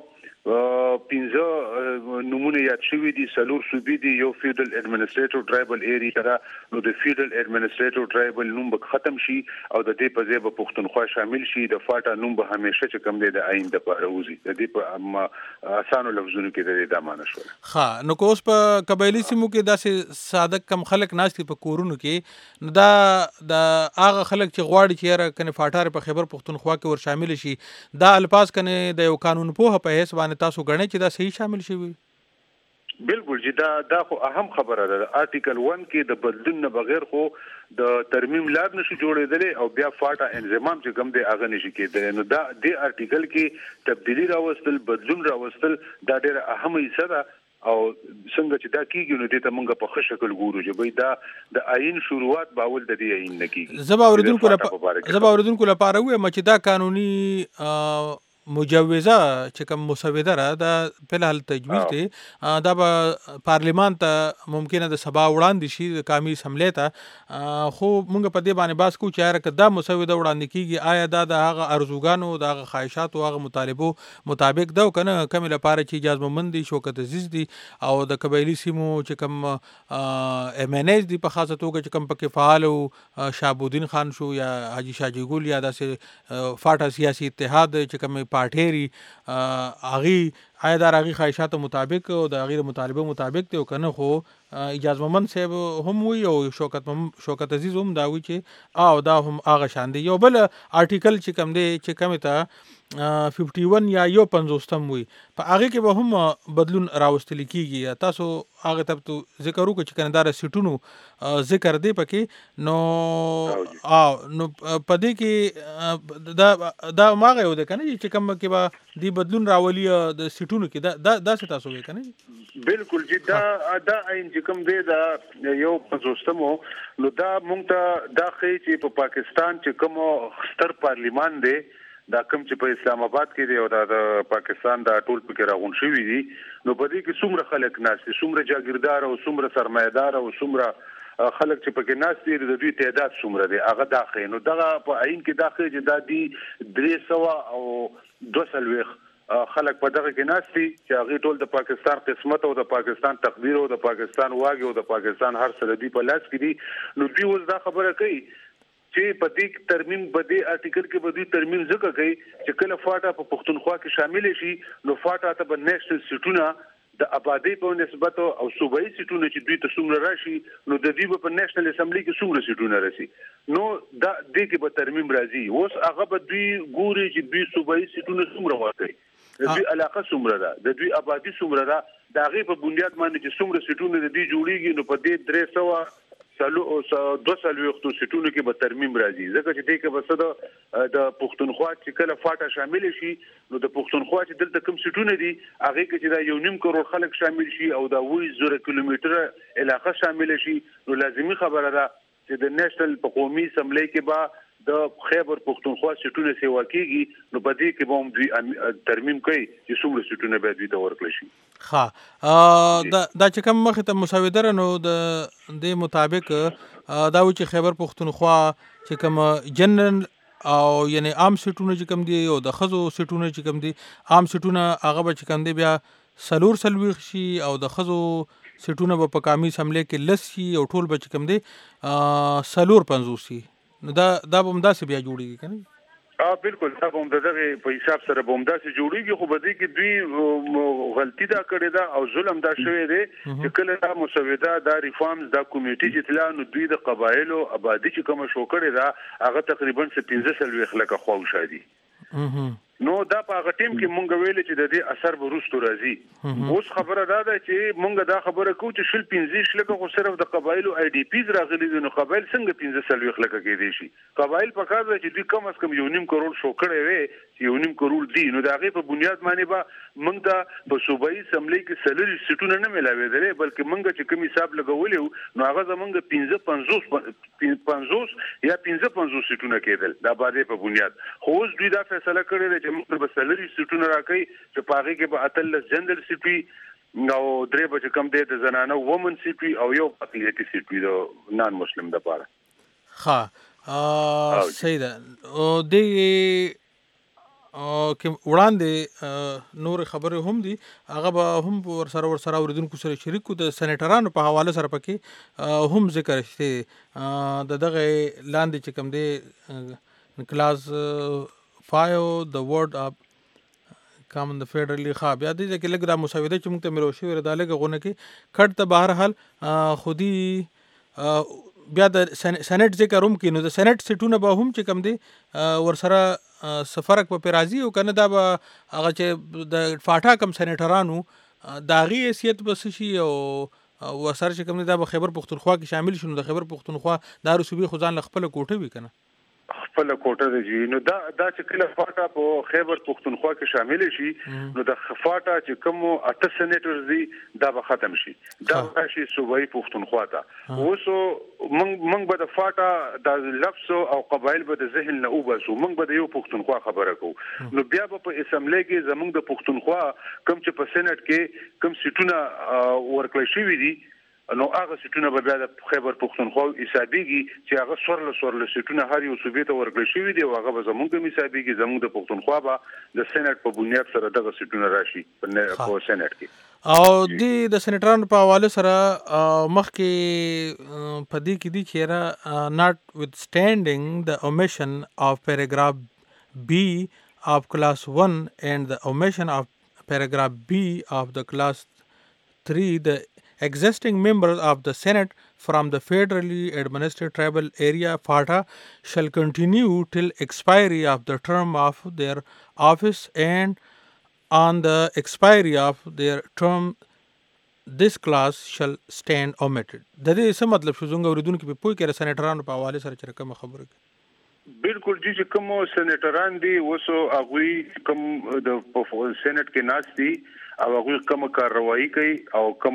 15 نمونه یاد شوی دي سلور صوبې دي یو فیډرل اډمنسټریټیو ټرایبل ایریا را نو د فیډرل اډمنسټریټیو ټرایبل نوم به ختم شي او د دې په ځای به پښتونخوا شامل شي د فاټا نوم به همیشه چې کم دی د آئین د پاره وځي د دې په اسانو لفظونو کې د دې معنی شو ها نو کوس په قبایلی سیمو کې داسې ساده کم خلک ناشتي په کورونو کې نو دا د هغه خلک چې غواړي چې را کنه فاټار په خیبر پښتونخوا کې ور شامل شي دا الفاظ کنه د یو قانون په هیڅ باندې تاسو غنئ چې دا صحیح شامل شي بالکل چې دا خو اهم خبره ده آرټیکل 1 کې د بدلون نه بغیر خو د ترمیم لار نشي جوړېدل او بیا فاټا انضمام چې کوم دی هغه نشي کېدل نو دا د آرټیکل کې تبدیلی راوستل بدلون راوستل دا ډېر اهم حصہ ده او څنګه چې دا کیږي نو دې ته مونږ په ښه شکل ګورو چې دا د آئین شروعات باول د دې آئین نه کیږي زبا اوریدونکو لپاره وي چې دا قانوني مجوزه چې کوم مسوده را دا په الحال تجویز دی دا به پارلیمان ته ممکنه د سبا وړاندې شي د قومي اسمبلی ته خو موږ په دې باندې باس کو چې هر دا مسوده وړاندې کیږي آیا دا د هغه ارزوګانو د هغه خواهشات او هغه مطالبو مطابق دا کنه کوم لپاره چې اجازه مند دي شوکت عزیز دي او د قبایلی سیمو چې کوم ام ان ایس دي په خاصه توګه چې کوم پکې فعال او شابودین خان شو یا حاجی شاجی ګل یا داسې فاټا سیاسي اتحاد چې کوم پارټيري اغي عیدار اغي خواهشات مطابق او د اغي مطالبه مطابق ته کنه خو اجازه مند صاحب هم وی او شوکت عزیز هم دا وی چې او دا هم اغه شان دي یو بل آرټیکل چې کم دی چې کم ته 51 یا یو 50 وی په هغه کې به هم بدلون راوستل کیږي تاسو هغه ته ذکر وکړو چې کندار سیټونو ذکر دی پکې نو پدې کې دا ماغه یو ده کنه چې کوم کې به دی بدلون راولي د سیټونو کې دا څه تاسو وی کنه بالکل چې دا عین چې کوم دی دا یو 50 نو دا مونږ ته دا خې چې په پاکستان چې کوم ستر پارلیمان دی دا کوم چې په اسلام آباد کې دی او د پاکستان دا ټول پکې راغون شوی دي نو په دې کې څومره خلک ناشته څومره جاګیردار او څومره سرمایدار او څومره خلک چې پکې ناشته دي د دوی تعداد څومره دی هغه داخې نو دغه په عین کې داخې چې دا دی 300 او 200 خلک په دغه کې ناشتي چې هغه ټول د پاکستان قسمت او د پاکستان تقدیر او د پاکستان واګي او د پاکستان هر څه دی په لاس کې دي نو دوی اوس دا خبره کوي چې په دې ترمیم په دې آرټیکل کې به دوی ترمیم ځکه کوي چې کله فاټا په پښتونخوا کې شامل شي نو فاټا ته به نېشنل سیټونه د آبادی په نسبت او صوبایي سیټونه چې دوی ته څومره راشي نو د دې په نېشنل اسمبلی کې څومره سیټونه راشي نو دا دې کې به ترمیم راځي اوس هغه به دوی ګوري چې دوی صوبایي سیټونه څومره ورکړي د دوی علاقه څومره ده د دوی آبادی څومره ده دا غي په بنیاد باندې چې څومره سیټونه د دې جوړیږي نو په دې 300 200 سیټونو کې به ترمیم راځي ځکه چې دې کې بس د پښتونخوا چې کله فاټا شامل شي نو د پښتونخوا چې دلته کوم سیټونه دي هغه کې چې دا 1.5 کروڑ خلک شامل شي او دا 0 کیلومتر علاقه شامل شي نو لازمي خبره ده چې د نېشنل په قومي اسمبلی کې به د خیبر پښتونخوا سیټونه سیوا کیږي نو په دې کې به هم دوی ترمیم کوي چې څومره سیټونه به دوی ته ورکړل شي دا چې کوم مخه ته مساویدره نو د دې مطابق دا و چې خیبر پښتونخوا چې کوم جنرال او یعنی عام سیټونه چې کم دي او د خزو سیټونه چې کم دي عام سیټونه هغه به چې کم دي بیا سلويخ شي او د خزو سیټونه به په قومي اسمبلی کې لس شي او ټول به چې کم دي 50 شي. نو دا به همداسې بیا جوړیږي کنه. بالکل دا هم دغه په حساب سره به همداسې جوړیږي خو بده کې دوی غلطي دا کړې ده او ظلم دا شوی دی چې کله دا مسوده دا ریفارمز دا کمیټي چې تلا نو دوی د قبایلو آبادی چې کوم شو کړی دا هغه تقریبا 15 لکه خو شادي. نو دا په هغه ټیم کې مونږ ویل چې د دې اثر به روستو راځي. اوس خبره دا ده چې مونږ دا خبره کوو چې شل 15 لکه خو صرف د قبایلو آی ډی پیز راغلي دي. نو قبایل څنګه 15 لکه کې دي شي؟ قبایل په کار چې دوی کم از کم 1.5 کروڑ شو کړي وي چې 1.5 کروڑ دي. نو دا غي په بنیاد باندې به مونږ دا په صوبایي اسمبلی کې سلري سیټونه نه ملاوي بلکې مونږ چې کوم حساب لګولې نو هغه زمونږ 50 یا 55 سیټونه کېدل دا باندې په بنیاد. خو اوس دوی دا فیصله کړې ده موږ به سلري سیټونه راکړي چې پاغي کې به اتل جنرال سیټي نو درې به کم دی د زنانه وومن سیټي او یو اقلیتي سیټي د نان مسلم د پاره. ها صحیح ده. او د کې وړاندې نور خبره هم دي هغه به هم ور سره اوریدونکو سره شریک کو د سېنیټرانو په حواله سره پکې هم ذکر شته د دغه لاندې چې کم دی کلاس 5 the word of common the federally خا بیا دې چې لګ دا مساوده چې موږ ته مروشي ورداله غونه کې کټ ته بهر حال خودي بیا د سېنات ذکر هم کینو د سېنات سیټونه به هم چې کم دي ور سره سفرک په راضي او کنه دا به هغه چې د فاټا کم سېنیټرانو داغي حیثیت بس شي او وسر چې کم دا به خیبر پختونخوا کې شامل شونه د خیبر پختونخوا د رسوبي خزان خپل کوټه وی کنه خپل کوټه دی. نو دا چې کله فاټا په خیبر پختونخوا کې شامل شي نو د فاټا چې کوم 8 سېنیټرز دي دا به ختم شي دا راشي صوبایي پختونخوا ته. اوس مونږ به د فاټا د لفظ او قبایل به د ذهن نه وباسو مونږ به د یو پختونخوا خبره کوو. نو بیا په اسمبلی کې زمونږ د پختونخوا کوم چې په سېنات کې کوم سیټونه ورکړل شوی دي نو هغه سیټونه به بیا د خیبر پختونخوا حسابيږي چې هغه سورله سیټونه هر یو صوبې ته ورکړل شوی دی او هغه به زمونږ حسابيږي زمونږ د پختونخوا به د سېنات په بنیاد سره دغه سیټونه راشي په سېنات کې. او د سېنیټرانو په حواله سره مخکې په دې کې دي چې را not withstanding the omission of paragraph B of class 1 and the omission of paragraph B of the class 3 the existing members of the Senate from the federally administered tribal area FATA shall continue till expiry of the term of their office and on the expiry of their term this class shall stand omitted. د دې څه مطلب شو زنګ اوریدونکو په پوي کې سېنیټرانو په حواله سره چې کوم خبره بالکل جی چې کوم سېنیټران دي وسو هغه کوم د سېنات کې ناس دي او هغه کوم کاروایی کوي او کوم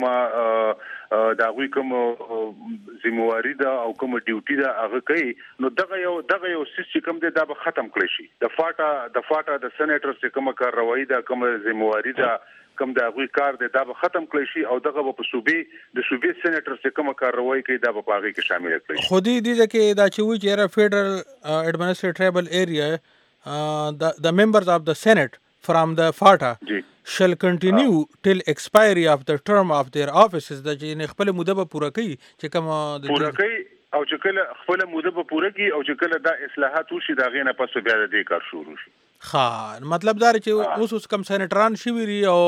دا هغه کوم ذمہواری ده او کوم ډیوټي ده هغه کوي. نو دغه یو سیستم کوم دا به ختم کړي شي. د فاټا د سېنیټر چې کوم کاروایی ده کوم ذمہواری ده کوم دا غوي کار دی دا به ختم کړي شي او دغه په صوبې سېنیټر چې کوم کاروایی کوي دا په هغه کې شامل کړي. خو دې کې دا چې وی چې فederal administrative tribal area the members of the Senate from the FATA shall continue till expiry of the term of their offices د چې خپل موده به پوره کوي چې کوم پوره کوي او چې کله خپل موده به پوره کوي او چې کله دا اصلاحات وشي دا غینه پس بیا د کار شروع شي. مطلب دا چې اوس کم سېنیټران شوی او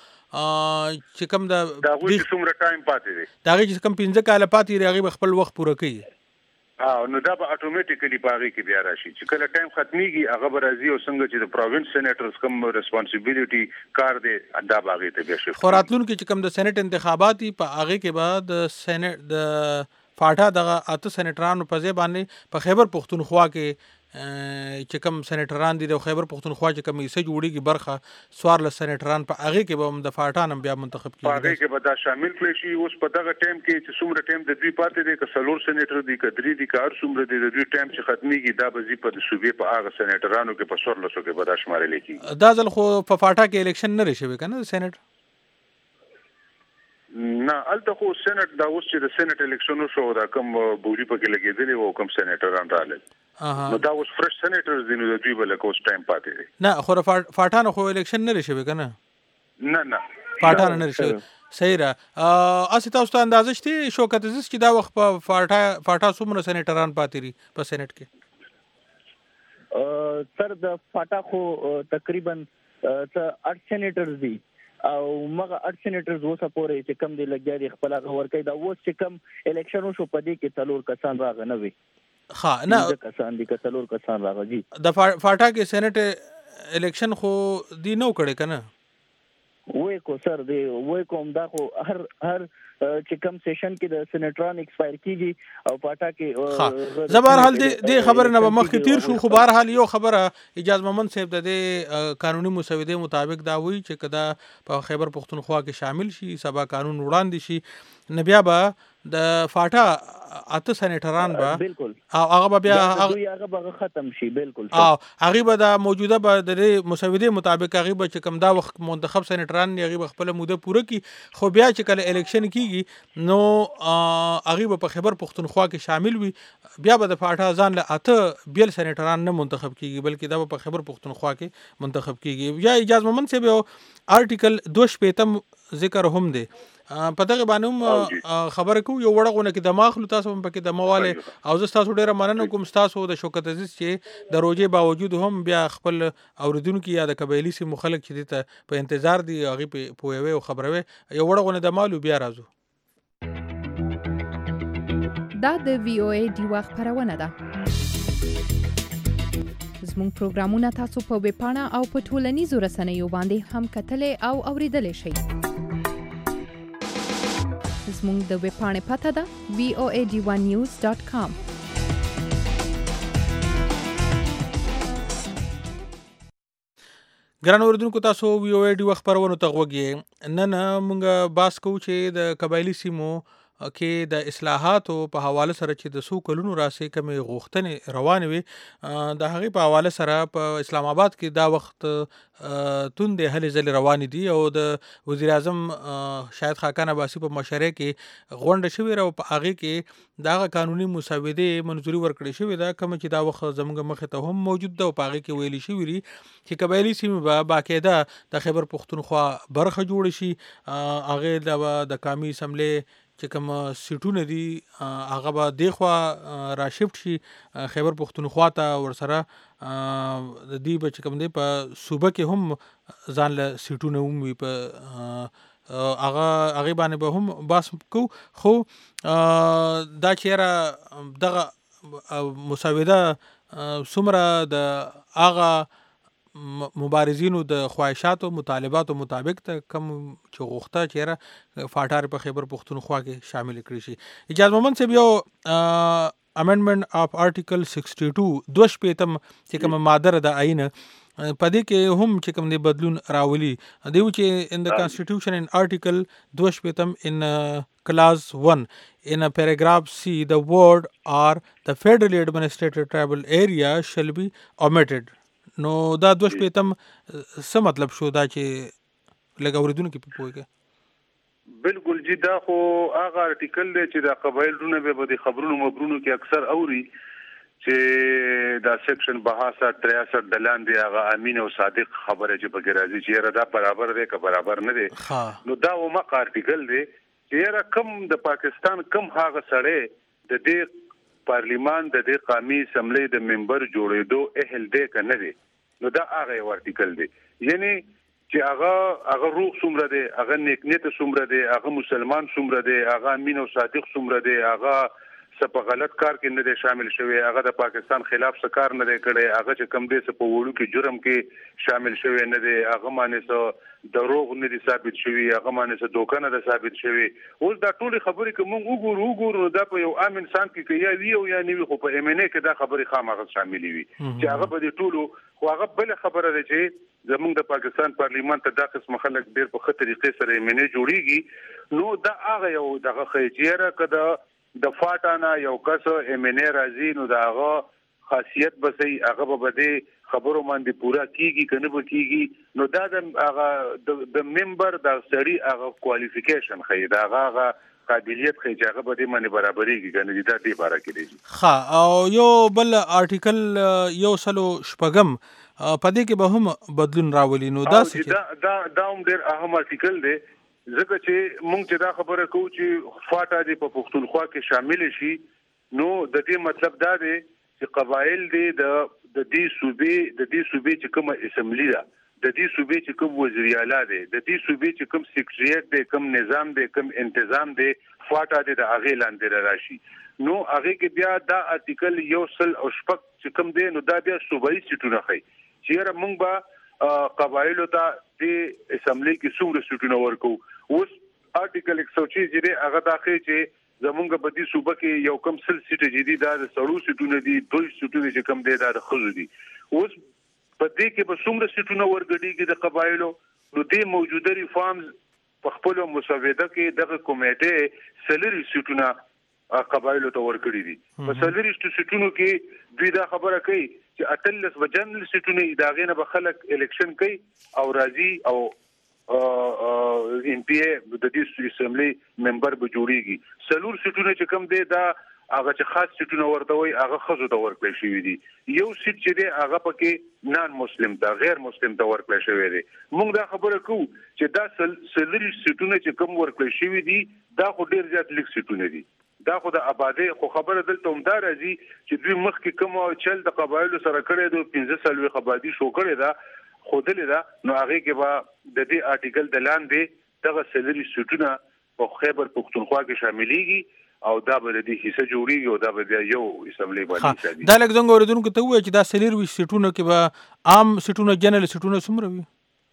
چې کوم دا غوي څومره ټایم پاتې دی دا چې کوم 15 کال پاتې دی هغه خپل وخت پوره کوي. نو دا به اتوماتیکلی پاږي کې بیا راشي چې کله ټایم ختميږي هغه به راځي او څنګه چې د پروینس سېنیټرز کوم ریسپانسیبিলিټي کار دی دا باغې ته بیا شي. خوراتلون کې چې کوم د سېنیټ انتخاباتي په هغه کې بعد د سېنیټ د فاټا دغه 8 سېنیټرانو په ځای باندې په خیبر پختونخوا کې چې کوم سېنیټران دي د خیبر پختونخوا چې کوم یې جوړیږي برخه سوار له سېنیټران په هغه کې به هم د فاټا نم بیا منتخب کیږي هغه کې به دا شامل کړي شي. اوس په دغه ټایم کې چې څومره ټایم د دوی پاتې دی که سلور سېنیټر دي که درې دي کار څومره دي د دوی ټایم چې ختميږي دا به زی په صوبې په هغه سېنیټرانو کې په سور لسو کې به دا شمارل کیږي. دا ځل خو په فاټا کې الیکشن نه رشي کنه سېنیټ نه الته خو سېنات دا اوس چې د سېنات الیکشن شو دا کوم بوري پکې لګېدلی وو کوم سېنیټران راغله نو دا اوس فرش سېنیټرز دي، نو د دوی بل کوس ټایم پاتې دي. نه خو فاټانو خو الیکشن نه لري شوی کنه. نه فاټانو نه لري شوی. صحیح را. اسی تاسو ته اندازه شته شوکت عزیز چې دا وخت په فاټا څومره سېنیټران پاتې دي په سېنیټ کې؟ سر د فاټا خو تقریبا 8 سېنیټرز دي او مغه 8 سېنیټرز وسه پورې چې کم دی لګیا دي خپل غور کوي. دا اوس چې کم الیکشن شو په دې کې 3 کسان راغنه وي. ها نه کسان دي که 3 کسان راغلي. د فاټا کې سېنیټ الیکشن خو دی نو کړي کنه. وای کو سر دی وای کوم دا خو هر چې کم سیشن کې د سېنیټران ایکسپایر کیږي او پاټا کې زبر حال دی خبر نه مخ کې تیر شو. خو بهر حال یو خبره اجازه مومن صاحب د قانوني مسودې مطابق دا وایي چې کدا په خیبر پختونخوا کې شامل شي سبا قانون وړاندې شي نبیا به د فاټا اته سېنیټران به بالکل او هغه بیا هغه به ختم شي. بالکل او هغه به د موجوده به د مسودې مطابق هغه به چې کم دا وخت منتخب سېنیټران هغه به خپل موده پوره کی. خو بیا چې کله الیکشن کیږي نو هغه به په خیبر پختونخوا کې شامل وي. بیا به د فاټا ځان له اته بیل سېنیټران نه منتخب کیږي بلکې دا په خیبر پختونخوا کې منتخب کیږي. یا اجازه مومن صاحب یو آرټیکل 2 ذکر هم دی په دغه باندې خبره کو یو وړغونه کې دماغ لو تاسو هم پکې د مواله او زه تاسو ډیره مننه کوم تاسو د شوکت عزیز چې د روزې باوجود هم بیا خپل اوریدونکو یا د قبایلی سي مخالک چې ته په انتظار دي هغه په پوهوي او خبروي یو وړغونه د مالو بیا راځو. دا د وی او ای دی وخت خبرونه ده. زموږ پروګرامونه تاسو په ویب پاڼه او په ټولنیزو رسنیو باندې هم کتلې او اوریدلې شئ. زموږ د ویب پاڼې پته ده voad1news.com. ګران اوریدونکو تاسو وی او ای ډي وخت خبرونه ته غوږی نن موږ باس کوو چې د قبایلی سیمو کې د اصلاحاتو په حواله سره چې د سو کلونو راسي کمې غوښتنې روانې وي د هغې په حواله سره په اسلام آباد کې دا وخت توندې هلې ځلې روانې دي او د وزیر اعظم شاهد خاقان عباسي په مشرۍ کې غونډه شوې او په هغې کې د هغه قانوني مسودې منظوري ورکړې شوې ده کومه چې دا وخت زموږ مخې ته هم موجود ده او په هغې کې ویلي شوي دي چې قبایلي سیمې به باقاعده د خیبر پختونخوا برخه جوړه شي. هغې د قومي اسمبلۍ چې کوم سیټونه دي هغه به دیخوا را شفټ شي خیبر پختونخوا ته ورسره د دې به چې کوم دی په صوبه کې هم ځان له سیټونه وموي په هغه باندې به هم باس کو. خو دا چیرې دغه مسوده څومره د هغه مبارزینو د خواهشاتو مطالباتو مطابق ته کم چې غوښته چیرې فاټار په خیبر پختونخوا کې شامل کړی شي. اجازه مومن صاحب یو امندمنت اف آرټیکل 62 چې کوم ماده د آئین په دې کې هم چې کوم دی بدلون راولي دیو چې ان د کانسټیټیوشن ان آرټیکل 2 in clause 1 in a paragraph C the word or the federally administrated tribal area shall be omitted. نو دا 2 څه مطلب شو دا چې لږ اوریدونکو په پوهه کې بالکل جی دا خو هغه آرټیکل دی چې د قبایلونو به د خبرونو مبرونو کې اکثر اوري چې دا سیکشن 62 63 د لاندې هغه امین او صادق خبره چې په ګرازي چې را دا برابر دی که برابر نه دی. نو دا و مق آرټیکل دی چې را کم د پاکستان کم هغه سړی د دې پارلیمان د دې قومي اسمبلی د ممبر جوړېدو اهل دی که نه دی. نو دا هغه آرټیکل دی یعنی چې هغه روح څومره دی هغه نیک نیت څومره دی هغه مسلمان څومره دی هغه امین او صادق څومره دی هغه څه په غلط کار کې نه دی شامل شوی هغه د پاکستان خلاف څه کار نه دی کړی هغه چې کم دی څه په وړو کې جرم کې شامل شوی نه دی هغه باندې څه دروغ نه دي ثابت شوی هغه باندې څه دوکه نه ده ثابت شوی. اوس دا ټولې خبرې که موږ وګورو دا په یو عام انسان کې یا وی او یا نه وي خو په ام ان ای کې دا خبرې خامخا شاملې وي چې هغه په دې ټولو خو هغه بل خبره ده چې زموږ د پاکستان پارلیمان ته دا قسم خلک ډېر په ښه طریقې سره ام ان ای جوړیږي. نو دا هغه یو دغه خیجیره کده د فاټانا یو کس ام ان ای راځي نو دا هغه خاصیت بسې هغه به بده خبرو باندې پورا کیږي کنه به کیږي. نو دا د هغه د ممبر د سړي هغه کوالیفیکیشن خې دا هغه قابلیت خې چې هغه به دې باندې برابرېږي کنه دا دې باره کې دی. ها او یو بل آرټیکل یو سلو شپږم په دې کې به هم بدلون راولي نو دا دا هم ډېر اهم آرټیکل دی ځکه چې موږ چې دا خبره کوو چې فاټا دې په پښتونخوا کې شامل شي نو د دې مطلب دا دی چې قبایل دې د دې صوبې چې کومه اسمبلی ده د دې صوبې چې کوم وزیر اعلی دی د دې صوبې چې کوم سیکریټریټ دی کوم نظام دی کوم تنظیم دی فاټا دې د هغه لاندې راشي نو هغه کې بیا دا آرټیکل یو سل او شپږ چې کوم دی نو دا بیا صوبایي سیټونه خي چې موږ به قبایلو ته د اسمبلی کې څومره سیټونه ورکو اوس آرټیکل 136 دی هغه داخلي چې زمونږ په دې صوبه کې یو کم سل سیټ جدي دا د سړو سیټونه دي دوی سیټونه چې کم دي دا د خزو دي اوس په دې کې به څومره سیټونه ورګډيږي د قبایلو نو دې موجوده ریفارمز په خپل مسوده کې دغه کمیټه سلری سیټونه قبایلو ته ورکړي دي په سلری سیټونو کې دوی دا خبره کوي چې اتلس بجنل سیټونه ادارې نه به خلک الیکشن کوي او راځي او ان پی ای د دې اسمبلی ممبر به جوړیږي سلور سیټونه چې کم دي دا هغه چې خاص سیټونه ورته وي هغه خزو ته ورکړل شوی دي یو سیټ چې دی هغه پکې نان مسلم ته غیر مسلم ته ورکړل شوی دی موږ دا خبره کوو چې دا سلری سیټونه چې کم ورکړل شوی دي دا خو ډیر زیات لیک سیټونه دي دا خو د آبادی خو خبره دلته هم دا راځي چې دوی مخکې کوم چل د قبایلو سره کړی دو 15 سال آبادی شو کړی دا خودلې دا نو هغه کې به د دې آرټیکل د لاندې دغه سلری سیټونه په خیبر پختونخوا کې شاملېږي او دا به د دې حصہ جوړیږي او دا به یو اسمبلی باندې شي دا لکه څنګه اوریدونکو ته وایي چې دا سلری سیټونه کې به عام سیټونه جنرال سیټونه څومره وي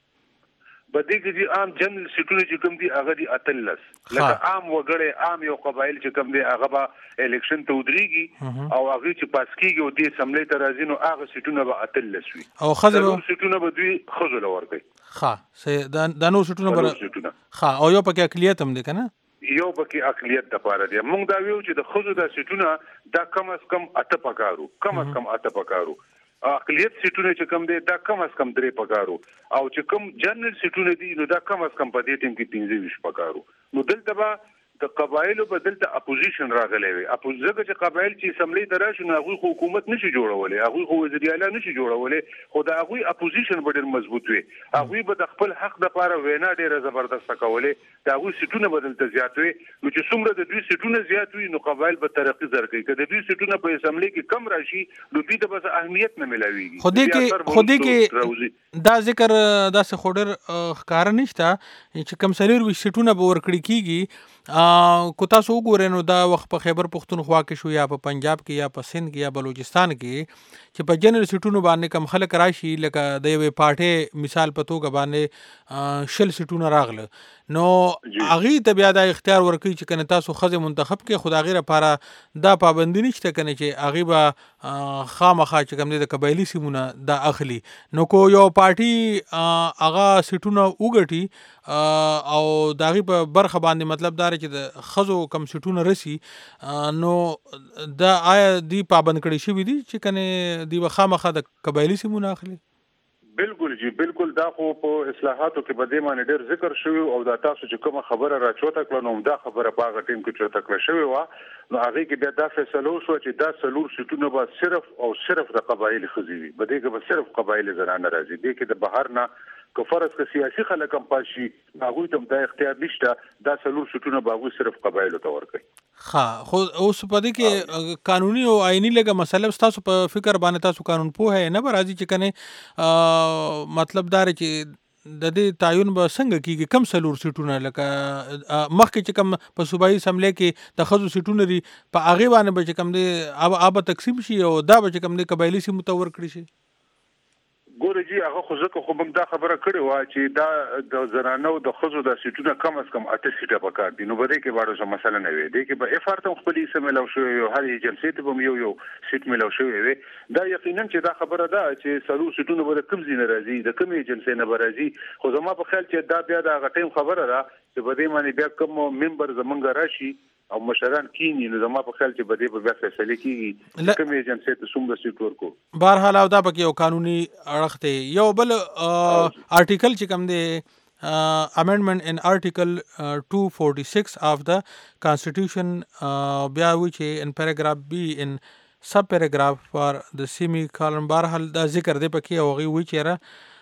بده کې عام جنرال سیټونه چې کوم دي هغه دي اتلس لکه عام وګړي عام یو قبایل چې کوم دي هغه به الیکشن ته ودرېږي او هغه چې پاس کیږي او د اسمبلی ته راځي نو هغه سیټونه به اتلس وي او خزر سیټونه به دوی خزر ورکړي دا نو سیټونه او یو پکې اقلیت هم دي کنه یو پکې اقلیت د پاره دی موږ دا ویو چې د خزو د سیټونه دا کم از کم اته پکارو اقلیت سیټونه چې کم دي دا کم از کم 3 پکارو او چې کم جنرال سیټونه دي نو دا کم از کم په دې ټیم کې 15 پکارو نو دلته به د قبایلو بدلته اپوزیشن راغلی وي اپوزیګه چې قبایل چې اسمبلی ته راشي نو هغه حکومت نشي جوړولای هغه خو وزیر اعلی نشي جوړولای خو دا هغه اپوزیشن به ډیر مضبوط وي هغه به د خپل حق د لپاره وینا ډیره زبردست کولای دا هغه سیټونه بدلته زیات وي نو چې څومره د دوی سیټونه زیات وي نو قبایل به ترقی زرګي کله دوی سیټونه په اسمبلی کې کم راشي نو دوی ته بس اهمیت نه ملاويږي خودي کې دا ذکر دا څه خورر ښکار نشته چې کم سلیر وي سیټونه به ورکړي کیږي کو تاسو وګورئ نو دا وخت په خیبر پختونخوا کې شو یا په پنجاب کې یا په سند کې یا بلوچستان کې چې په جنرال سیټونو باندې کم خلک راشي لکه د یوې پارټي مثال په توګه باندې شل سیټونه راغله نو هغه ته بیا د اختیار ورکړي چې کنه تاسو خزه منتخب کې خدای غیر لپاره دا پابندی نشته کنه چې هغه به خامخا چې کوم د قبایلی سیمونه دا اخلي نو کو یو پارټي هغه سیټونه وګټي او داغي په برخه باندې مطلب دا چې د خزو کم سیټونه رسی نو دا آیا دی پابند کړي شي دي چې کنه دی خامخا د قبایلی سیمونه اخلي بالکل جی بالکل دا خو په اصلاحاتو کې بده معنی ډېر ذکر شوی او دا تاسو چې کومه خبره راچوته کړو نو دا خبره باغ ټیم کې چوته کړی شوی و نو هغه کې بیا دا فیصله شو چې دا سلور سیټونه به صرف او صرف د قبایل خزي وي بده کې به صرف قبایل زنانه راځي دي کې د بهر نه که فرض که سیاسي خلک هم پاشي هغه ته د اختیار نشته دا سلور سیټونه به صرف قبایل ته ورکړي خو اوس په دې کې قانوني او آئینی لګه مسله تاسو په فکر باندې تاسو قانون پوه نه برازي چې کنه مطلب دا چې د دې تعین به څنګه کیږي کم سلور سیټونه لکه مخکې چې کم په صوبایي اسمبلی کې د خزو سیټونه لري په هغه باندې به چې کم دی اب تقسیم شي او دا به چې کم دی قبایلی سیمو ته ورکړي شي ګوره جی هغه خو ځکه خو موږ دا خبره کړې و چې دا د زنانو د خزو د سیټونه کم از کم 8 سیټه پکار دي نو به کې باندې څه مسله نه وي دي کې به اف ار ته خپل اسم ملو شو یو هر ایجنسی ته به یو سیټ ملو شو وي دا یقینا چې دا خبره ده چې سلو سیټونه به کم زین راځي د کم ایجنسی نه راځي خو زما په خیال چې دا بیا د غټیم خبره ده چې به دې معنی بیا کوم ممبر زمونږ راشي او مشران کینی نو زما په خیال چې بده په بیا فیصله کیږي کوم ایجنسی ته څومره سیټ ورکو بهر حال دا پکې یو قانوني اړخ ته یو بل آرټیکل چې کوم دی amendment in Article 246 of the Constitution بیا وی چې in paragraph B in sub paragraph for the semicolon بهرحال دا ذکر دی پکې او هغوی وی چې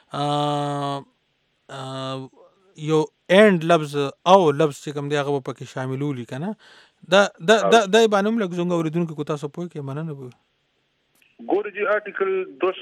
یو end لفظ او لفظ چې کوم دی هغه به پکې شاملولی که نه دا باندې هم لږ زموږ اورېدونکو کو تاسو پوه کړئ مننه به ګورې جی آرټیکل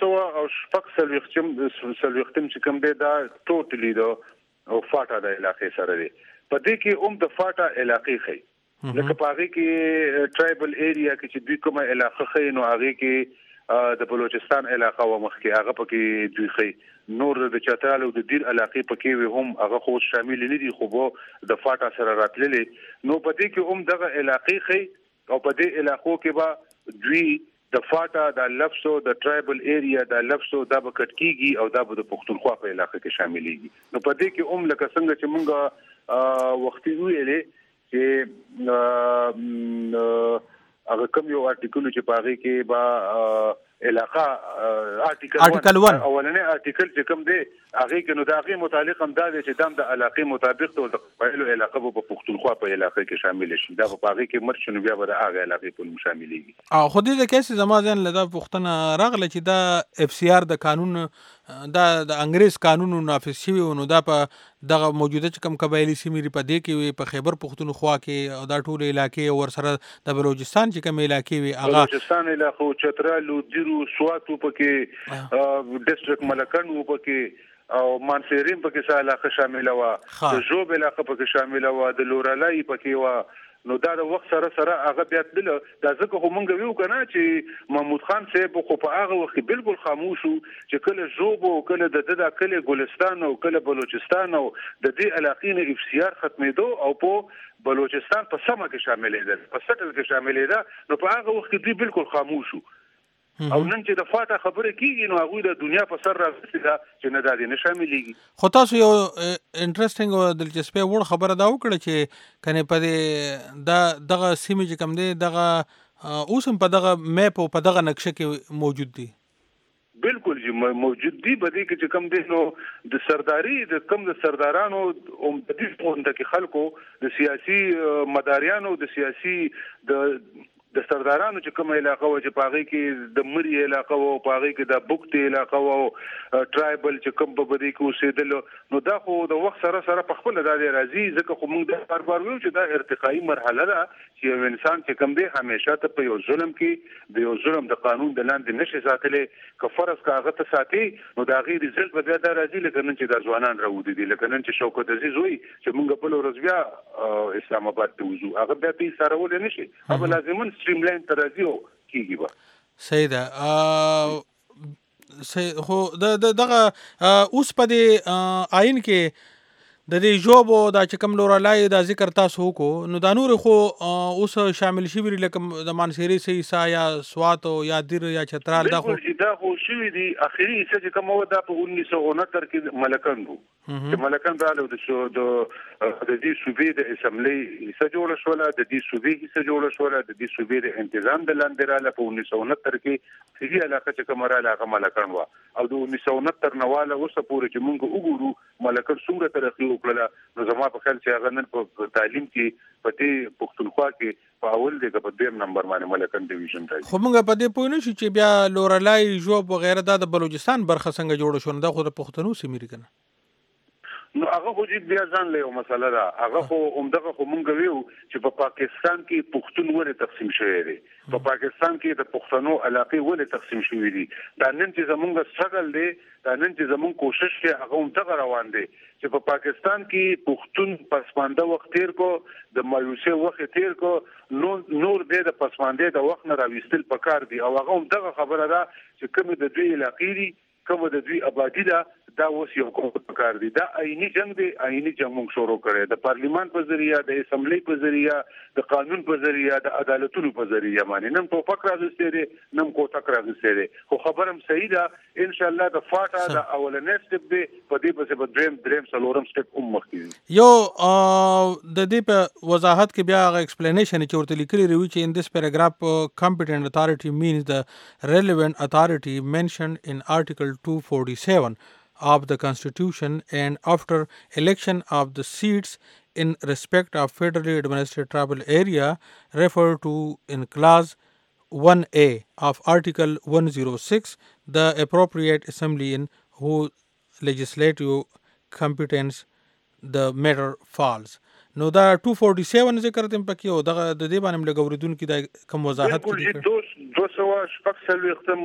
246 چې کوم دی دا ټوټلی د فاټا د علاقې سره دی په دې کې د فاټا علاقې ښیي لکه په هغې کې ټرایبل ایریا کې چې دوی کومه علاقه ښیي نو هغې کې د بلوچستان علاقه و مخکې هغه پکې دوی ښیي نور د چترال او د دیر علاقې پکې وي هم هغه خو شامل نه دي خو به د فاټا سره راتللې نو په دې کې دغه علاقې ښیي او په دې علاقو کې به دوی د فاټا د لفظو د ټرایبل ایریا د لفظو دا به کټ کیږي او دا به د پښتونخوا په علاقه کې شاملېږي نو په دې کې لکه څنګه چې مونږ وختي ویلې چې هغه کوم یو آرټیکل چې په هغې کې به علاقه آرټیکل 1 اولنی آرټیکل چې کوم دی هغې کې نو د هغې متعلق هم دا دی چې دا د علاقې مطابق د قبایلو علاقه به په پښتونخوا په علاقه کې شامل شي دا به په هغې کې مرچ نو بیا به د هغې علاقې په نوم شاملېږي خو دې ځای کې زما ذهن له دا پوښتنه راغله چې دا اف سی آر د قانون دا د انګریز قانون نافذ شوی و نو دا په دغه موجوده چې کوم قبایلي سیمې په دې کې وي په خیبر پښتونخوا کې او دا ټول علاقې او ورسره د بلوچستان چې کوم علاقې وي هغه بلوچستان علاقه چترال دیرو سواتو پکې ډسټرکټ ملکن و پکې او مانسیرین پکې سره علاقه شامل و د جوب علاقه پکې شامل و د لورالای پکې و نو دا د وخت سره هغه بیا تل دا ځکه خو مونږ ویو کنه چې محمود خان صاحب خو په هغه وخت بالکل خاموش وو چې کله جوب او کله د کله ګلستان او کله بلوچستان او د دې علاقې نه اف سی آر ختمېدو او په بلوچستان په سمه کې شاملېدل په سټل کې شاملېده نو په هغه وخت دوی بالکل خاموش وو او نن چې د فاټا خبره کیږي نو هغوی د دنیا په سر راغلي ده چې نه دا دې نه شاملېږي خو تاسو یو انټرسټینګ او دلچسپۍ وړ خبره دا وکړه چې کنې په دغه سیمې چې کوم دی دغه اوس هم په دغه میپ او په دغه نقشه کې موجود دي بالکل جی موجود دي بده کې چې کوم دي نو د سرداري د کم د سردارانو او د دې پونده کې خلکو د سیاسي مداریانو د سیاسي د سردارانو چې کوم علاقه و چې پاغي کې د مری علاقه و پاغي کې د بوکت علاقه و ټرایبل چې کوم په بدی کې اوسېدل نو دا خو د وخت سره په خپل د راځي ځکه خو موږ د بار ویو چې دا ارتقایي مرحله ده چې یو انسان چې کوم دی همیشه ته په یو ظلم کې د یو ظلم د قانون د لاندې نشي ساتلې که فرض کاغه ته ساتي نو دا غي رزلټ به دا راځي لکه نن چې د ځوانان راوړي دي لکه نن چې شوکت عزیز وي چې موږ په ورځ بیا اسلام آباد ته وځو هغه بیا په سره ول نه شي هغه لازم سټریم لاین ترازیو کیږي به صحیح ده خو دغه اوس په دې آئین کې د دې جوب او دا چې کوم لورالای دا ذکر تاسو وکړو نو دا نور خو اوس شامل شوي لکه د مانسیري سیسا یا سوات او یا دیر یا چترال دا خو شوي دي اخري چې کوم و دا په 1969 کې ملکن وو چې ملکن رااله د دې صوبې د اسمبلی حصہ جوړ شو د دې صوبې حصہ جوړ شو د دې صوبې د تنظیم د لاندې رااله په 1969 کې هغه علاقه چې کوم رااله هغه ملکن و او د 1969 نواله اوسه پورې چې موږ وګورو ملکن څومره ترقی وکړه نو زما په خیال چې هغه نن په تعلیم کې په دې پښتونخوا کې په اول دی په دویم نمبر باندې ملکن ډیویژن راځي خو موږ په دې پوه نه شو چې بیا لورالای جوب وغیرہ د بلوچستان برخه څنګه جوړ شو دا خو د پښتنو سیمې کنه نو هغه خو دې بیا ځان له مسله ده هغه خو عمدغه خو مونږ ویو چې په پاکستان کې پښتون ولې تقسیم شوی دی په پاکستان کې د پښتنو علاقې ولې تقسیم شوی دي دا نن چې زمونږ سټرګل دی دا نن چې زمونږ کوشش دی هغه عمدغه روان دی چې په پاکستان کې پښتون پسمانده وخت تیر کو د مایوسه وخت تیر کو نور د پسمانده د وخت نه راوستل پکار دی او هغه عمدغه خبره ده چې کوم د دوی علاقې دي کوم د دوی آبادی ده دا اوس یو کوم کار دی دا آئینی جنگ دی آئینی جنگ موږ شروع کړی د پارلیمان په ذریعہ د اسمبلی په ذریعہ د قانون په ذریعہ د عدالتونو په ذریعہ باندې نن په فکر راځي دی نن کو تک راځي دی خو خبرم صحیح ده ان شاء الله د فاټا د اولنې سټپ دی په دې په دریم څلورم سټپ مخکې یو د دې په وضاحت کې بیا ایکسپلینیشن چې ورته لیکلي وی چې in this paragraph competent authority means the relevant authority mentioned in article 247 of the Constitution and after election of the seats in respect of federally administered tribal area referred to in clause 1A of Article 106, the appropriate assembly in whose legislative competence the matter falls. نو دا 247 ذکر تم پکې او دغه د دې باندې لګ اوریدونکو دا کوم وضاحت کړي 200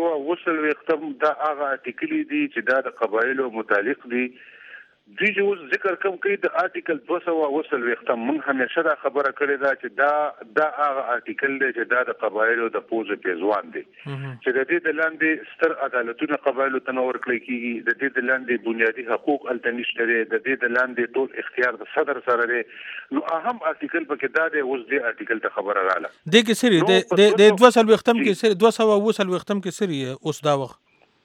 200 دا هغه ارتیکل دي چې دا د قبایلو متعلق دي دوی چې ذکر کوم کوي د آرټیکل 200 من همیشه دا خبره کړې ده چې دا هغه آرټیکل دی چې دا د قبایلو د پوزې پیزوان دی چې د دې د لاندې ستر عدالتونه قبایلو ته نور کړی کیږي د دې د لاندې بنیادی حقوق التنشته دی د دې د لاندې ټول اختیار د صدر سره دی نو اهم آرټیکل پکې دا دی اوس دې آرټیکل ته خبره رااله د کې سری د 200 ختم کې سری 200 ختم کې سری اوس دا وخت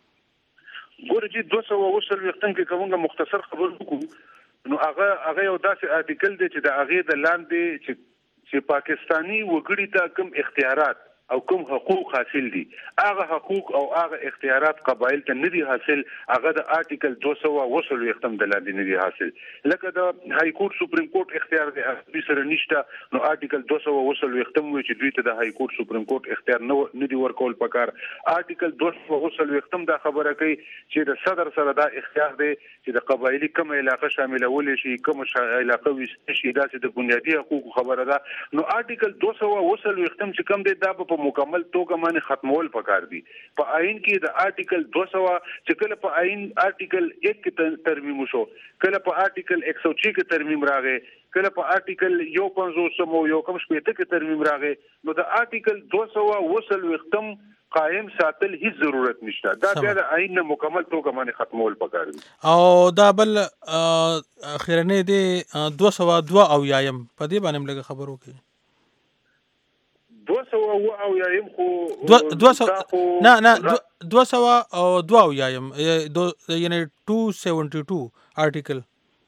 ګورې 200 کې کومه مختصر خبر وکړو نو هغه یو داسې آرټیکل دی چې د هغه د لاندې چې پاکستانی وګړي ته کوم اختیارات او کوم حقوق حاصل دي هغه حقوق او هغه اختیارات قبایل ته نه دي حاصل هغه د آرټیکل 200 ختم د لاندې نه دي حاصل لکه د های کورټ سپریم کورټ اختیار دی سره نشته نو آرټیکل 200 ختم وي چې دوی ته د های کورټ سپریم کورټ اختیار نه دي ورکول پکار آرټیکل 200 ختم دا خبره کوي چې د صدر سره دا اختیار دی چې د قبایلی کوم علاقه شاملول شي کوم علاقه وي شي دا د بنیادی حقوق خبره ده نو آرټیکل 200 ختم چې کوم دی دا په مکمل توګه باندې ختمول پکار دي په آئین کې د آرټیکل 200 چې کله په آئین آرټیکل 1 کې ترمیم وشو کله په آرټیکل 106 کې ترمیم راغی کله په آرټیکل 150 یو کم شپږ کې ترمیم راغی نو د آرټیکل 200 ختم قائم ساتل هیڅ ضرورت نشته دا بیا د آئین نه مکمل توګه باندې ختمول پکار دي او دا بل اخیرنه دی 202 او یایم په دې باندې لږ خبرو کې 200 او یایم خو 200 نه 200 او 2 او یایم یعنی 272 آرټیکل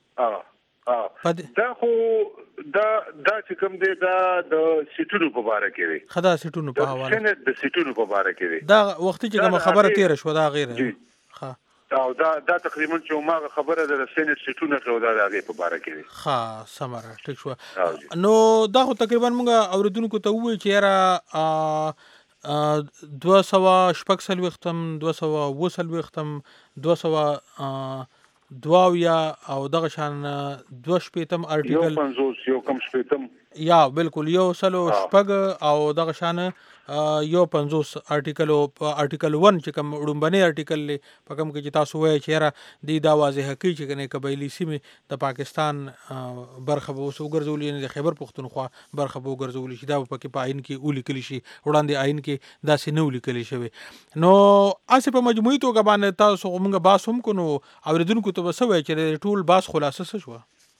دا خو دا چې کوم دی دا د سیټونو په اړه کې دی خدا سیټونو په حواله سنت د سیټونو په اړه کې دی دا وخت چې کوم خبره تیر شو دا غیر ها او دا تقریبا چې ما خبره د سنت سیټونو خو دا هغه په اړه کې دی ها سمره ټیک شو نو دا خو تقریبا موږ اوریدونکو ته وایي چې را 200 ختم 200 ختم 200 دواویا او دغه شان 2 آرټیکل یو کم شپیتم یا بالکل یو سلو شپږ او دغه شان یو 50 آرټیکل او آرټیکل 1 چې کوم وړومبني آرټیکل په کوم کې تاسو وایي چې را د دا واضح حقي چې کنه قبایلی سیمه د پاکستان برخه به وګرځول نه د خیبر پختونخوا برخه به وګرځول شي دا په کې په آئین کې ولیکل شي وړاندې آئین کې دا سې نو ولیکل شوی نو اسه په مجموعي توګه باندې تاسو موږ باس هم کو نو اوریدونکو ته وسوي چې ټول باس خلاصه شو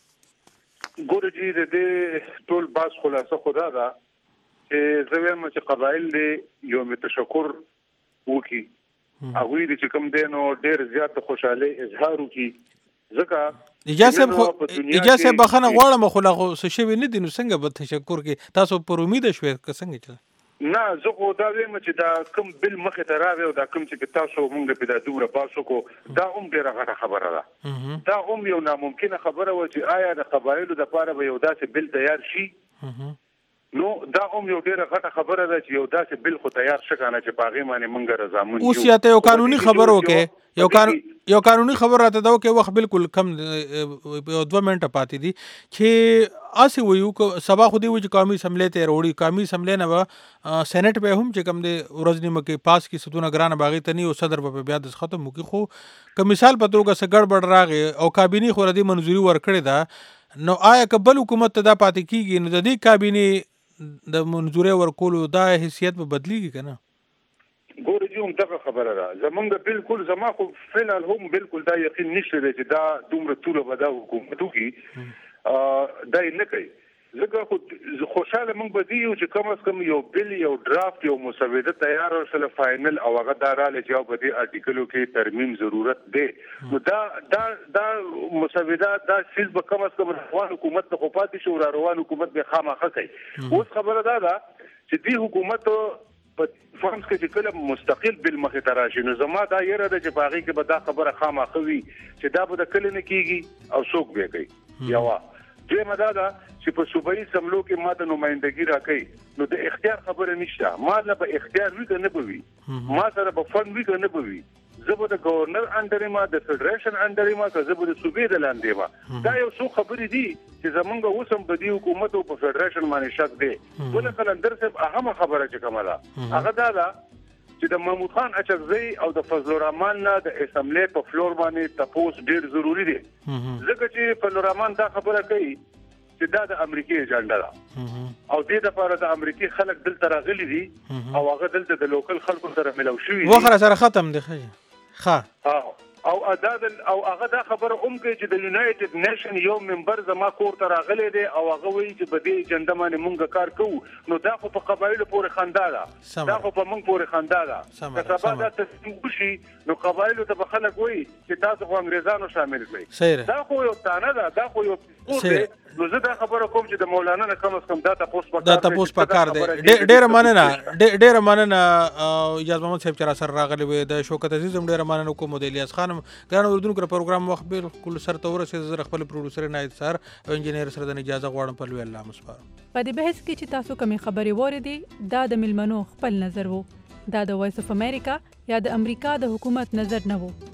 ګورې د دې ټول باس خلاصه خدا دا چې زویم چې قبایل دی یو تشکر وکي هغه دې چې کوم دینو ډېر زیات خوشاله اظهار وکي ځکه اجازه بخنه غواړم خو لا څه شوی نه دي نو څنګه به تشکر کې تاسو پر امید شوي څنګه چې نه زه خو دا وایم چې دا کوم بل مخه ته راغی او دا کوم چې تاسو مونږ په دا دوره باسو کو دا ډیره غټه خبره ده دا یو ناممکنه خبره و چې آیا د قبایلو د پاره به یو داسې بل تیار شي نو دا یو ډیره غټه خبره ده چې یو داسې بل خو تیار شګانه چې پاغي باندې مونږ رضامند اوس یاته یو قانوني خبر وکې یو قانوني خبر راته دا وکې وخت بالکل کم 2 منټه پاتې دي چې اسی ویو کو سبا خو دی و چې قومي اسمبلی ته وروړي قومي اسمبلی نه سېنات په هم چې کم دی ورځ نیمه کې پاس کی ستونه ګران باغی ته نی او صدر په بیا د ختم وکي خو که مثال په توګه څه ګډوډ راغی او کابینه خو ردی منځوري ورکړي دا نو آیا کبل حکومت ته دا پاتې کیږي نو د دې کابینه د منځوري ورکولو دا حیثیت به بدلیږي کنه ګورې چې دغه خبره ده زمونږ بالکل زما خو فعلا هم بالکل دا یقین نشته چې دا دومره ټول به دا حکومت وکي دا نه کوي ځکه خو خوشاله مونږ به دی چې کم از کم یو بل یو ډرافټ یو مسوده تیار او سره فائنل او هغه داراله جواب دی آرټیکلو کې ترمیم ضرورت دی نو دا مسوده دا سیس به کم از کم روان حکومت ته خپاتې شو روان حکومت به خامخا کوي اوس خبره ده چې دی حکومت په فرانس کې چې کله مستقل بل مخې ته راشي نو زما دا یره ده چې باغی کې به دا خبره خامخا وي چې دا به د کله نه کیږي او څوک به کوي یوا دویمه دا ده چې په صوبایي سملو کې ماته نمائندګي راکړي نو د اختیار خبره نشته ما نه به اختیار وي کنه به وي ما سره به فن وي کنه به وي زبر د گورنر انډر ما د فدریشن انډر ما که زبر د صوبې د لاندې ما دا یو څو خبرې دي چې زمونږ اوسم په دې حکومت او په فدریشن باندې شک دی ول کلندر صاحب هغه خبره چې کومه هغه دا چې د محمود خان اچکزی او د فضل الرحمن نه د اسمبلی په فلور باندې تاسو ډیر ضروری دي ځکه چې فضل الرحمن دا خبره کوي چې دا د امریکای ایجنډا ده او دې لپاره د امریکای خلک دلته راغلي دي او هغه دلته د لوکل خلکو سره ملو شوی وخره سره ختم دي ښه او ادا او هغه دا خبره کوي چې د یونایټډ نیشن یو ممبر زما کور ته راغلی دی او هغه وایي چې په دې ایجنډا باندې مونږ کار کوو نو دا خو په قبایلو پورې خندا ده دا خو په مونږ پورې خندا ده که سبا دا تصمیم وشي نو قبایلو ته به خلک وایي چې تاسو خو انګریزانو شامل کړئ دا خو یو تانه ده دا خو یو نو زه دا خبره کوم چې د مولانا نه کم از کم دا تاسو په کار دی ډېر مننه یاز محمد صاحب چې را سره راغلی وي د شوکت عزیز هم ډېر مننه کوم د الیاس خان ګران اردوونکو د پروګرام وخت بالکل سر ته ورسېد زه خپل پروډوسر عنایت سر او انجینیر سره د اجازه غواړم په لوی الله مسپارم په دې بحث کې چې تاسو کومې خبرې واورېدې دا د ملمنو خپل نظر وو دا د وایس اف امریکا یا د امریکا د حکومت نظر نه وو